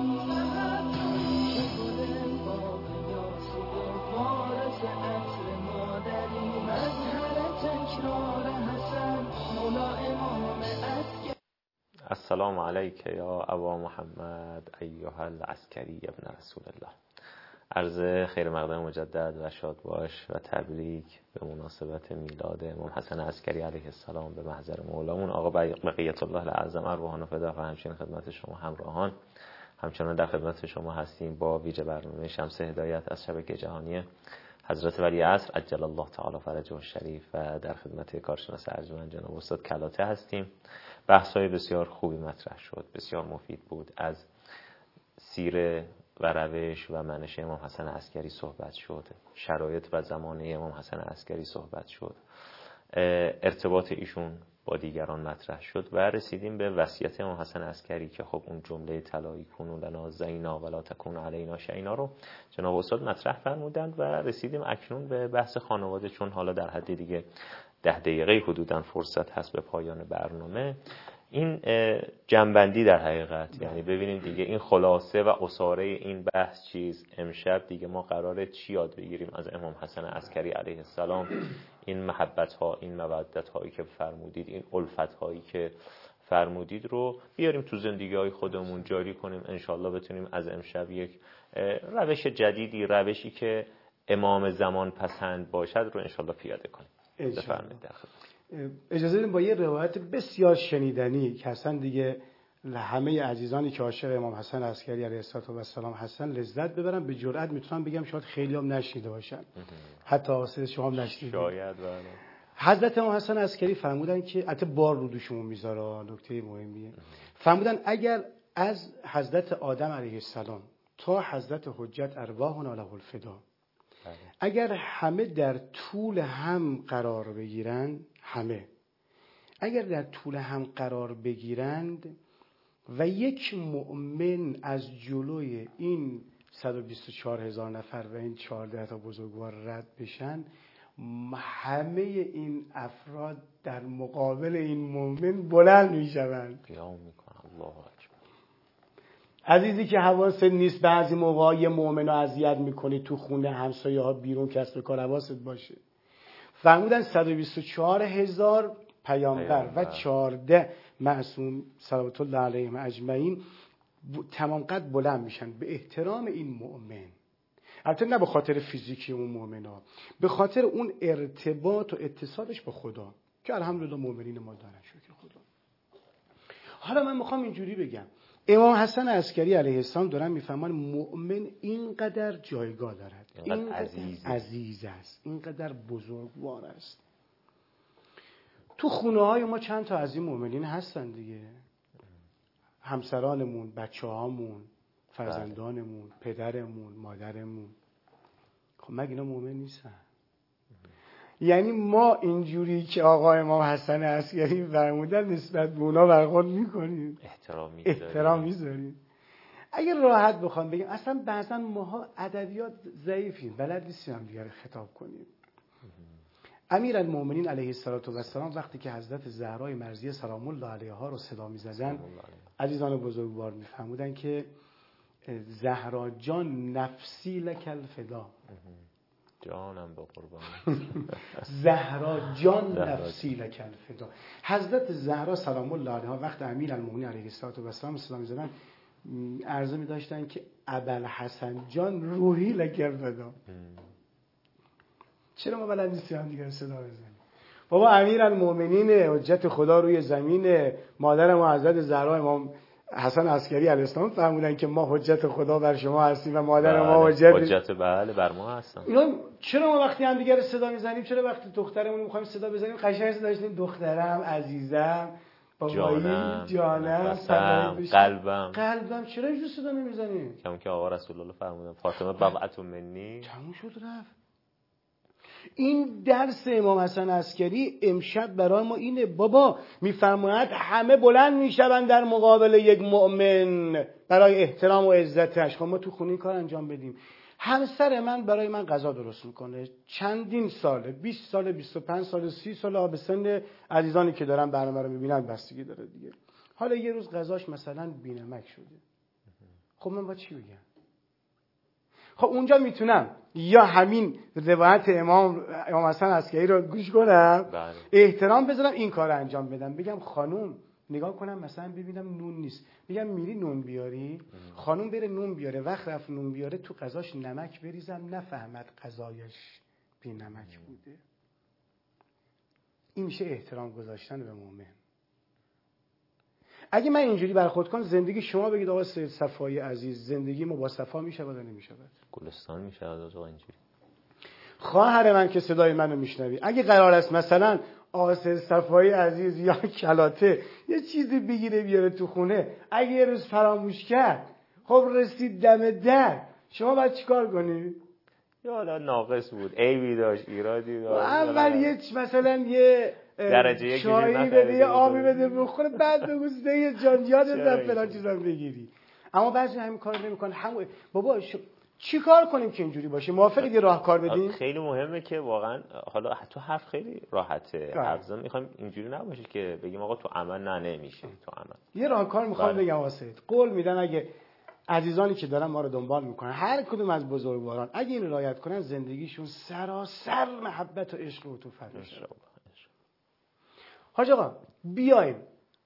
تویی، گل باغ یاسی و وارث عطر مادری، مظهر تکرار حسن مولا امام عسکری. السلام علیک یا ابا محمد ایها العسکری ابن رسول الله. عرض خیر مقدم مجدد و شاد باش و تبریک به مناسبت میلاد امام حسن عسکری علیه السلام به محضر مولامون آقا بقیت الله الاعظم ارواحان و فدا. و همچنین خدمت شما همراهان همچنان در خدمت شما هستیم با ویژه برنامه شمس هدایت از شبکه جهانی حضرت ولی عصر عجل الله تعالی فرجه الشریف و در خدمت کارشناس ارجمند جناب استاد کلاته هستیم. بحث‌های بسیار خوبی مطرح شد، بسیار مفید بود. از سیره و روش و منش امام حسن عسکری صحبت شد، شرایط و زمانه امام حسن عسکری صحبت شد، ارتباط ایشون با دیگران مطرح شد و رسیدیم به وصیت امام حسن عسکری که خب اون جمله طلایی کنون لنا زینا ولا تکون علینا شینا رو جناب استاد مطرح فرمودند و رسیدیم اکنون به بحث خانواده، چون حالا در حد دیگه 10 دقیقه حدوداً فرصت هست به پایان برنامه. این جنبندی در حقیقت، یعنی ببینیم دیگه این خلاصه و عصاره این بحث چیز، امشب دیگه ما قراره چی یاد بگیریم از امام حسن عسکری علیه السلام، این محبت ها، این مودت هایی که فرمودید، این الفت هایی که فرمودید رو بیاریم تو زندگی های خودمون جاری کنیم. انشالله بتونیم از امشب یک روش جدیدی، روشی که امام زمان پسند باشد رو انشالله پیاده کنیم. بفرمایید. اجازه بدید با یه روایت بسیار شنیدنی که اصلا دیگه همه عزیزانی که عاشق امام حسن عسکری علیه السلام هستن لذت ببرن. به جرئت میتونم بگم شاید خیلی هم نشنیده باشن، حتی واسه شما هم نشنیده شاید. حضرت امام حسن عسکری فرمودن که البته بار رو دوشمون میذاره، نکته مهمیه. فرمودن اگر از حضرت آدم علیه السلام تا حضرت حجت ارواحنا له الفدا، اگر همه در طول هم قرار بگیرند، اگر در طول هم قرار بگیرند و یک مؤمن از جلوی این 124,000 نفر و این 14 تا بزرگوار رد بشن، همه این افراد در مقابل این مؤمن بلند میشوند، قیام میکنن. الله اکبر. عزیزی که حواست نیست، بعضی موقع یه مؤمنو اذیت میکنی تو خونه همسایه ها بیرون کسب کار، حواست باشه. فرمودن 124,000 پیامبر و 14 معصوم صلوات الله علیهم اجمعین تمام قد بلند میشن به احترام این مؤمن. البته نه به خاطر فیزیکی اون مؤمنا، به خاطر اون ارتباط و اتصالش با خدا که الحمدلله مؤمنین ما دارن، شکر خدا. حالا من میخوام اینجوری بگم، امام حسن عسکری علیه السلام دارن میفهمن مؤمن اینقدر جایگاه دارد، اینقدر عزیز است، اینقدر بزرگوار است. تو خونه های ما چند تا از این مؤمنین هستن دیگه، همسرانمون، بچه هامون، فرزندانمون، پدرمون، مادرمون. خب مگه اینا مؤمن نیستن؟ یعنی ما اینجوری که آقا امام حسن عسکری فرمودن نسبت به اونا برخورد میکنیم، احترام میذاریم. اگر راحت بخوام بگم، اصلا بعضا ماها ادبیات ضعیفیم، بلد نیستیم هم دیگه خطاب کنیم. امیرالمومنین علیه السلام وقتی که حضرت زهرای مرضیه سلام الله علیها رو صدا می‌زدن، عزیزان بزرگوار می‌فرمودن که زهرا جان نفسی لک الفدا، جانم به قربان زهرا جان نفسی لک الفدا. حضرت زهرا سلام الله علیها وقت امیرالمومنین علیه السلام صدا می‌زدن عرضه می‌داشتن که ابوالحسن جان روحی لک الفدا. چرا ما بلد نیستیم هم دیگه صدا بزنیم؟ بابا امیرالمومنین حجت خدا روی زمین، مادر ما حضرت زهرا امام حسن عسکری علیه السلام فرمودن که ما حجت خدا بر شما هستیم و مادر ما حجت بله بر ما هستن. اینا چرا ما وقتی هم دیگه رو صدا میزنیم، چرا وقتی دخترمون رو میخوایم صدا بزنیم قشنگ صدا بزنیم دخترم، عزیزم، بابایی، جانم، قلبم، چرا اینجور صدا نمیزنیم؟ کم که آقا رسول الله فرمودن فاطمه بضعة منی، تموم شد رفت. این درس امام حسن عسکری امشب برای ما اینه. بابا میفرماید همه بلند میشوند در مقابل یک مؤمن برای احترام و عزتش. خب ما تو خونه این کار انجام بدیم. همسر من برای من غذا درست میکنه، چندین ساله، 20 ساله، 25 ساله، 30 ساله، به سن عزیزانی که دارن برنامه رو میبینن بستگی داره دیگه. حالا یه روز غذاش مثلا بی‌نمک شده، خب من با چی بگم؟ خب اونجا میتونم یا همین روایت امام حسن عسکری رو گوش کنم، احترام بذارم، این کار رو انجام بدم، بگم خانوم نگاه کنم مثلا ببینم نون نیست، بگم میری نون بیاری؟ خانوم بره نون بیاره، وقت رفت نون بیاره تو غذاش نمک بریزم، نفهمد غذایش بی نمک بوده. این میشه احترام گذاشتن به مؤمن. اگه من اینجوری برخورد کنم، زندگی شما بگید آقا سید صفایی عزیز، زندگی ما با صفا میشه یا نمیشه؟ گلستان میشه آقا اینجوری. خواهر من که صدای منو میشنوی، اگه قرار است مثلا آقا سید صفایی عزیز یا کلاته یه چیزی بگیره بیاره تو خونه، اگه یه روز فراموش کرد، خب رسید دم در، شما باید چیکار کنی؟ یا حالا ناقص بود، عیبی داشت، ایرادی داشت، اول یه مثلا یه درجه چایی بده، یه آبی بده بخوره، بعد بگو یه جان یادت رفت فلان چیزا بگیری. اما بعضی همین کارو نمیکنن. بابا چی کار کنیم که اینجوری باشه؟ موافقید یه راهکار بدیم؟ خیلی مهمه که واقعا حالا تو حرف خیلی راحته، حرفم میخوایم اینجوری نباشه که بگیم آقا تو عمل نمیشه. تو عمل یه راهکار میخوام بگم واسه قول میدن، اگه عزیزانی که دارن ما رو دنبال میکنن، هر کدوم از بزرگواران اگه این رعایت کنن، زندگیشون سراسر محبت و عشق و عطوفت میشه. حاج آقا بیایم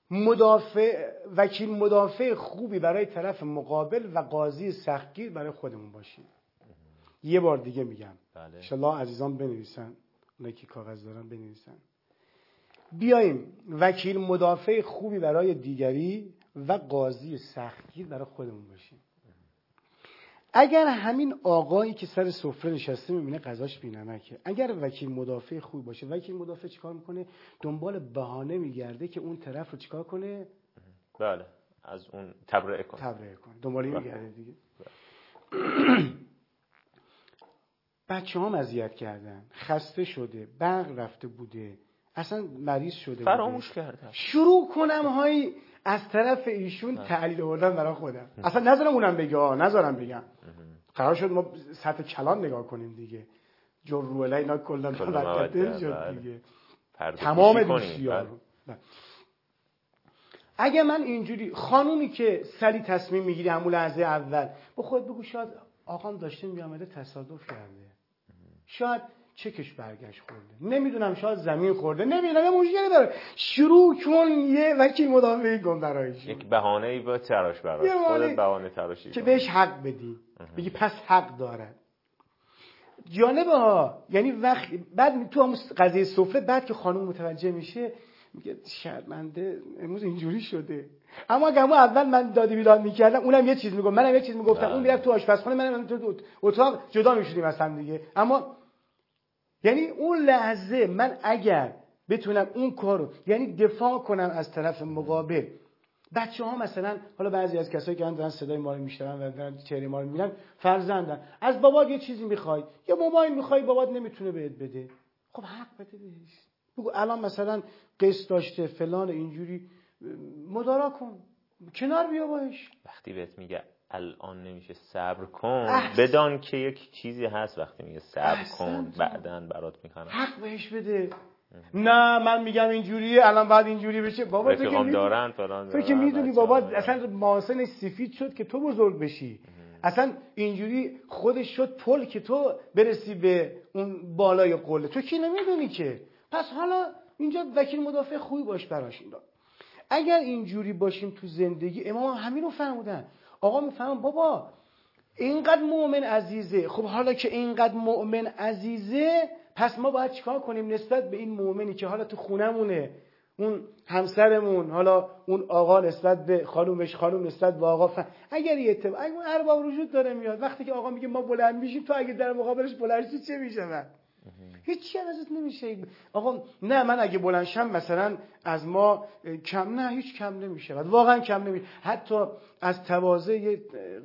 وکیل مدافع خوبی برای طرف مقابل و قاضی سختگیر برای خودمون باشیم. یه بار دیگه میگم، ان شاءالله عزیزان بنویسن، اونایی که کاغذ دارن بنویسن. بیایم وکیل مدافع خوبی برای دیگری و قاضی سختگیر برای خودمون باشیم. اگر همین آقایی که سر سفره نشسته میبینه غذاش بی‌نمکه، اگر وکیل مدافع خوب باشه، وکیل مدافع چیکار میکنه؟ دنبال بهانه میگرده که اون طرف رو چیکار کنه؟ بله، از اون تبرئه کنه. دنبال این میگرده دیگه. بچه‌هام اذیت کردن، خسته شده، برق رفته بوده، اصلا مریض شده، فراموش کرده، شروع کنم های از طرف ایشون تعلیل آوردن برای خودم. اصلا نذارم اونم بگه، نذارم بگم. قرار شد ما سطح کلان نگاه کنیم دیگه. جرؤله اینا کلا مبدل شد دیگه. تمام دوستی‌ها رو. اگه من اینجوری خانومی که سری تصمیم میگیری همون لحظه اول، با خودت بگو شاید آقام داشته میامده تصادف کرده، شاید چکش برگشت خورده، نمیدونم شاید زمین خورده، نمیدونم یه مشکلی داره. شروع کن یه وکیل مدافع کن برایش، یک بهانه‌ای با تراش براش، خودت بهانه تراشی که بهش حق بدی، بگی پس حق داره. جالبه ها، یعنی وقت بعد تو هم قضیه سفره، بعد که خانم متوجه میشه میگه شرمنده امروز اینجوری شده. اما اگه همون اول من دادی بیداد میکردم، اونم یه چیز میگفت، منم یه چیز میگفتم، اون میرفت تو آشپزخونه، منم تو اتاق، جدا میشدیم از هم دیگه. اما یعنی اون لحظه من اگر بتونم اون کارو، یعنی دفاع کنم از طرف مقابل، بچه‌ها مثلا، حالا بعضی از کسایی که دارن صدای ما رو میشنون و دارن چهره ما رو میبینن، فرزندن، از بابات یه چیزی میخوای، یا موبایل میخوای، بابات نمیتونه بهت بده، خب حق بده بهش. بگو الان مثلا قسط داشته فلان اینجوری، مدارا کن، کنار بیا باش. وقتی بهت میگه الان نمیشه صبر کن، بدان که یک چیزی هست وقتی میگه صبر کن بعداً برات میکنم، حق بهش بده. نه من میگم اینجوریه الان بعد اینجوری بشه، بابا تو که میدونی بابا اصلا ماسن سفید شد که تو بزرگ بشی، اصلا اینجوری خودش شد پل که تو برسی به اون بالای قله، تو کی نمیدونی که. پس حالا اینجا وکیل مدافع خوبی باش براش. اگر اینجوری باشیم تو زندگی، امام همین رو فرمودن. آقا میفهمم بابا اینقدر مؤمن عزیزه، خب حالا که اینقدر مؤمن عزیزه، پس ما باید چیکار کنیم نسبت به این مؤمنی که حالا تو خونمونه، اون همسرمون، حالا اون آقا نسبت به خانومش، خانوم نسبت به آقا. اگر اگه اون ارباب وجود داره میاد، وقتی که آقا میگه ما بلند میشیم، تو اگه در مقابلش بلند شی چه میشه؟ هیچی ازت نمیشه. آقا نه، من اگه بلند شم مثلا از ما کم، نه هیچ کم نمیشه، واقعا کم نمیشه. حتی از تواضع یه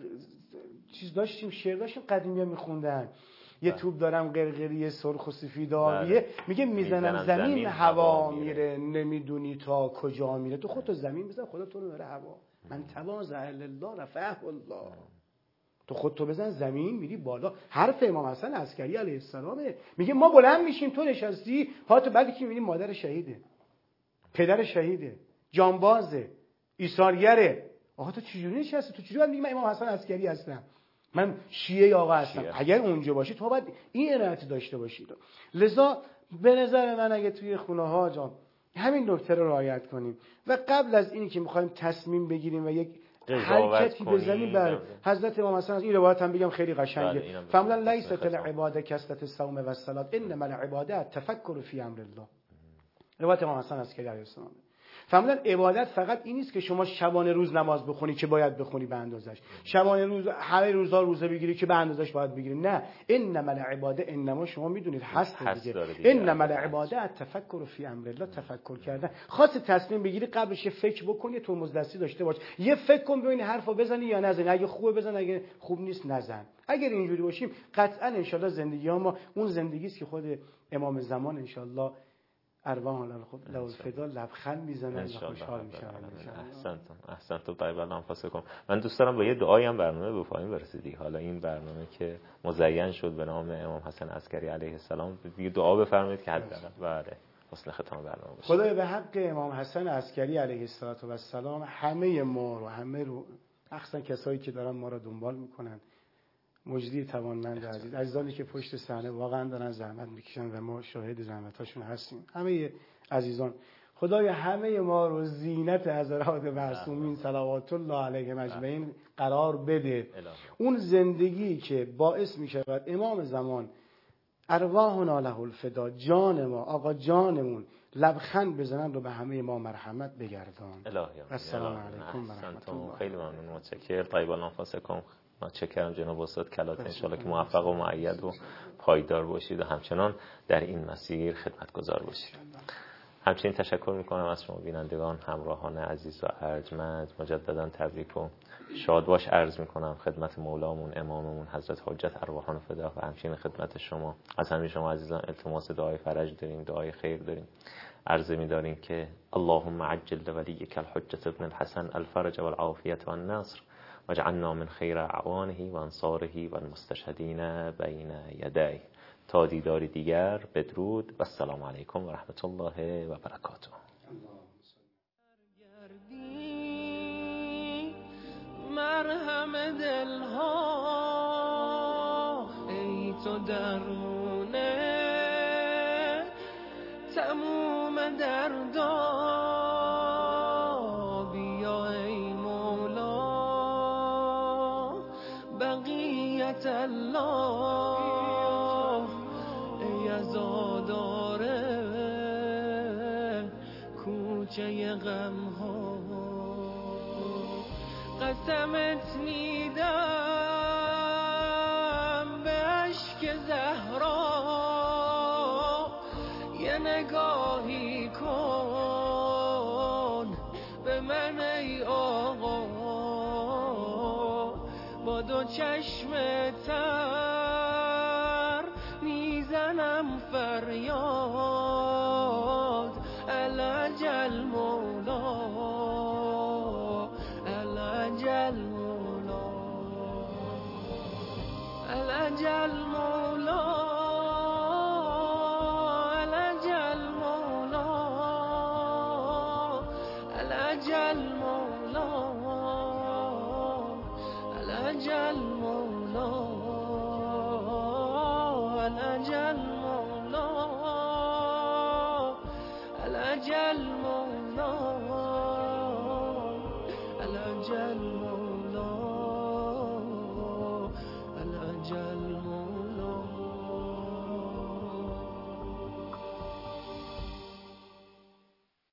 چیز داشتیم، شعر داشتیم قدیمی‌ها میخوندن، یه توپ دارم قرقری سرخ و سفید آبیه، میگه میزنم زمین هوا میره، نمیدونی تا کجا میره. تو خودت زمین بزن، خدا تو رو داره هوا. من تواضع الله رفعه الله. تو خودتو بزن زمین، میری بالا. حرف امام حسن عسکری علیه السلامه. میگه ما بلند میشیم، تو نشستی پاتو، بعدی که میبینی مادر شهیده، پدر شهیده، جانبازه، ایثارگره. آقا تو چجوری نشستی؟ تو چجوری میگی من امام حسن عسکری هستم، من شیعه آقا هستم؟ اگر اونجا باشی تو باید این ارائه داشته باشی. لذا به نظر من اگه توی خونه ها جان همین نکته رو رعایت کنیم و قبل از اینی که میخوایم تصمیم بگیریم و یک حرکتی بزنیم، بر حضرت امام حسن، این روایت هم بگم خیلی قشنگه، فرمودن لیست العباده کثرت الصوم و الصلاه انما العباده التفکر فی امر الله. روایت امام حسن عسکری علیه السلام. فرمودن عبادت فقط این نیست که شما شبانه روز نماز بخونی که باید بخونی به اندازش، شبانه روز همه روزا روزه بگیری که به اندازش باید بگیری. نه، انما العباده، انما شما میدونید هست دیگه، انما العباده التفکر فی امر الله، تفکر کردن. خاص تصمیم بگیری قبلش فکر بکنی، ترمز دستی داشته باش، یه فکر کن ببین حرفو بزنی یا نزنی، اگه خوبه بزن، اگه خوب نیست نزن. اگر اینجوری باشیم قطعا ان شاء الله زندگی ما اون زندگی است که خود امام زمان ان شاء الله ارواح لو الفدا لبخند میزنن و خوشحال میشن. احسنتم طیب الانفاسکم. من دوست دارم با یه دعایی هم برنامه به پایان برسید. حالا این برنامه که مزین شد به نام امام حسن عسکری علیه السلام، دیگه دعا بفرمایید که حداقل بله حسن ختام برنامه باشه. خدای به حق امام حسن عسکری علیه السلام همه ما رو، همه رو، احسن کسایی که دارن ما رو دنبال میکنن، مجدی توانمند عزیزانی که پشت صحنه واقعا دارن زحمت میکشن و ما شاهد زحمتاشون هستیم، همه عزیزان، خدای همه ما رو زینت حضرات معصومین صلوات الله علیهم اجمعین قرار بده. اون زندگی که باعث میشود امام زمان ارواحنا له الفدا، جان ما، آقا جانمون لبخند بزنن رو به همه ما مرحمت بگردان. السلام علیکم و رحمت الله. خیلی ممنون، متشکرم. طیب الانفاسکم. متشکرم جناب استاد کلات، ان شاءالله که موفق و مؤید و پایدار باشید و همچنان در این مسیر خدمتگزار باشید. همچنین تشکر میکنم از شما بینندگان، همراهان عزیز و ارجمند. مجددا تبریک و شادباش عرض میکنم خدمت مولامون اماممون حضرت حجت ارواحان فدا و همچنین خدمت شما. از همه شما عزیزان التماس دعای فرج داریم، دعای خیر داریم. عرض می‌داریم که اللهم عجل لولیک الحجة ابن الحسن الفرج والعافیة والنصر واجعلنا من خیر اعوانه و انصاره و المستشهدین بین یدیه. تا دیدار دیگر بدرود و السلام علیکم و رحمت الله و برکاته. مرهم دلها ای تو درمونه تموم دردا، بیا ای مولا بقیت الله، ای عزاداره کوچه غم ها، قسمت میدم به اشک زهرا، یه نگاهی کن به من ای آقا، با دو چشم تر میزنم فریاد العجل مولا، العجل مولا، العجل مولا، العجل مولا، العجل مولا، العجل مولا، العجل مولا، العجل مولا، العجل مولا، العجل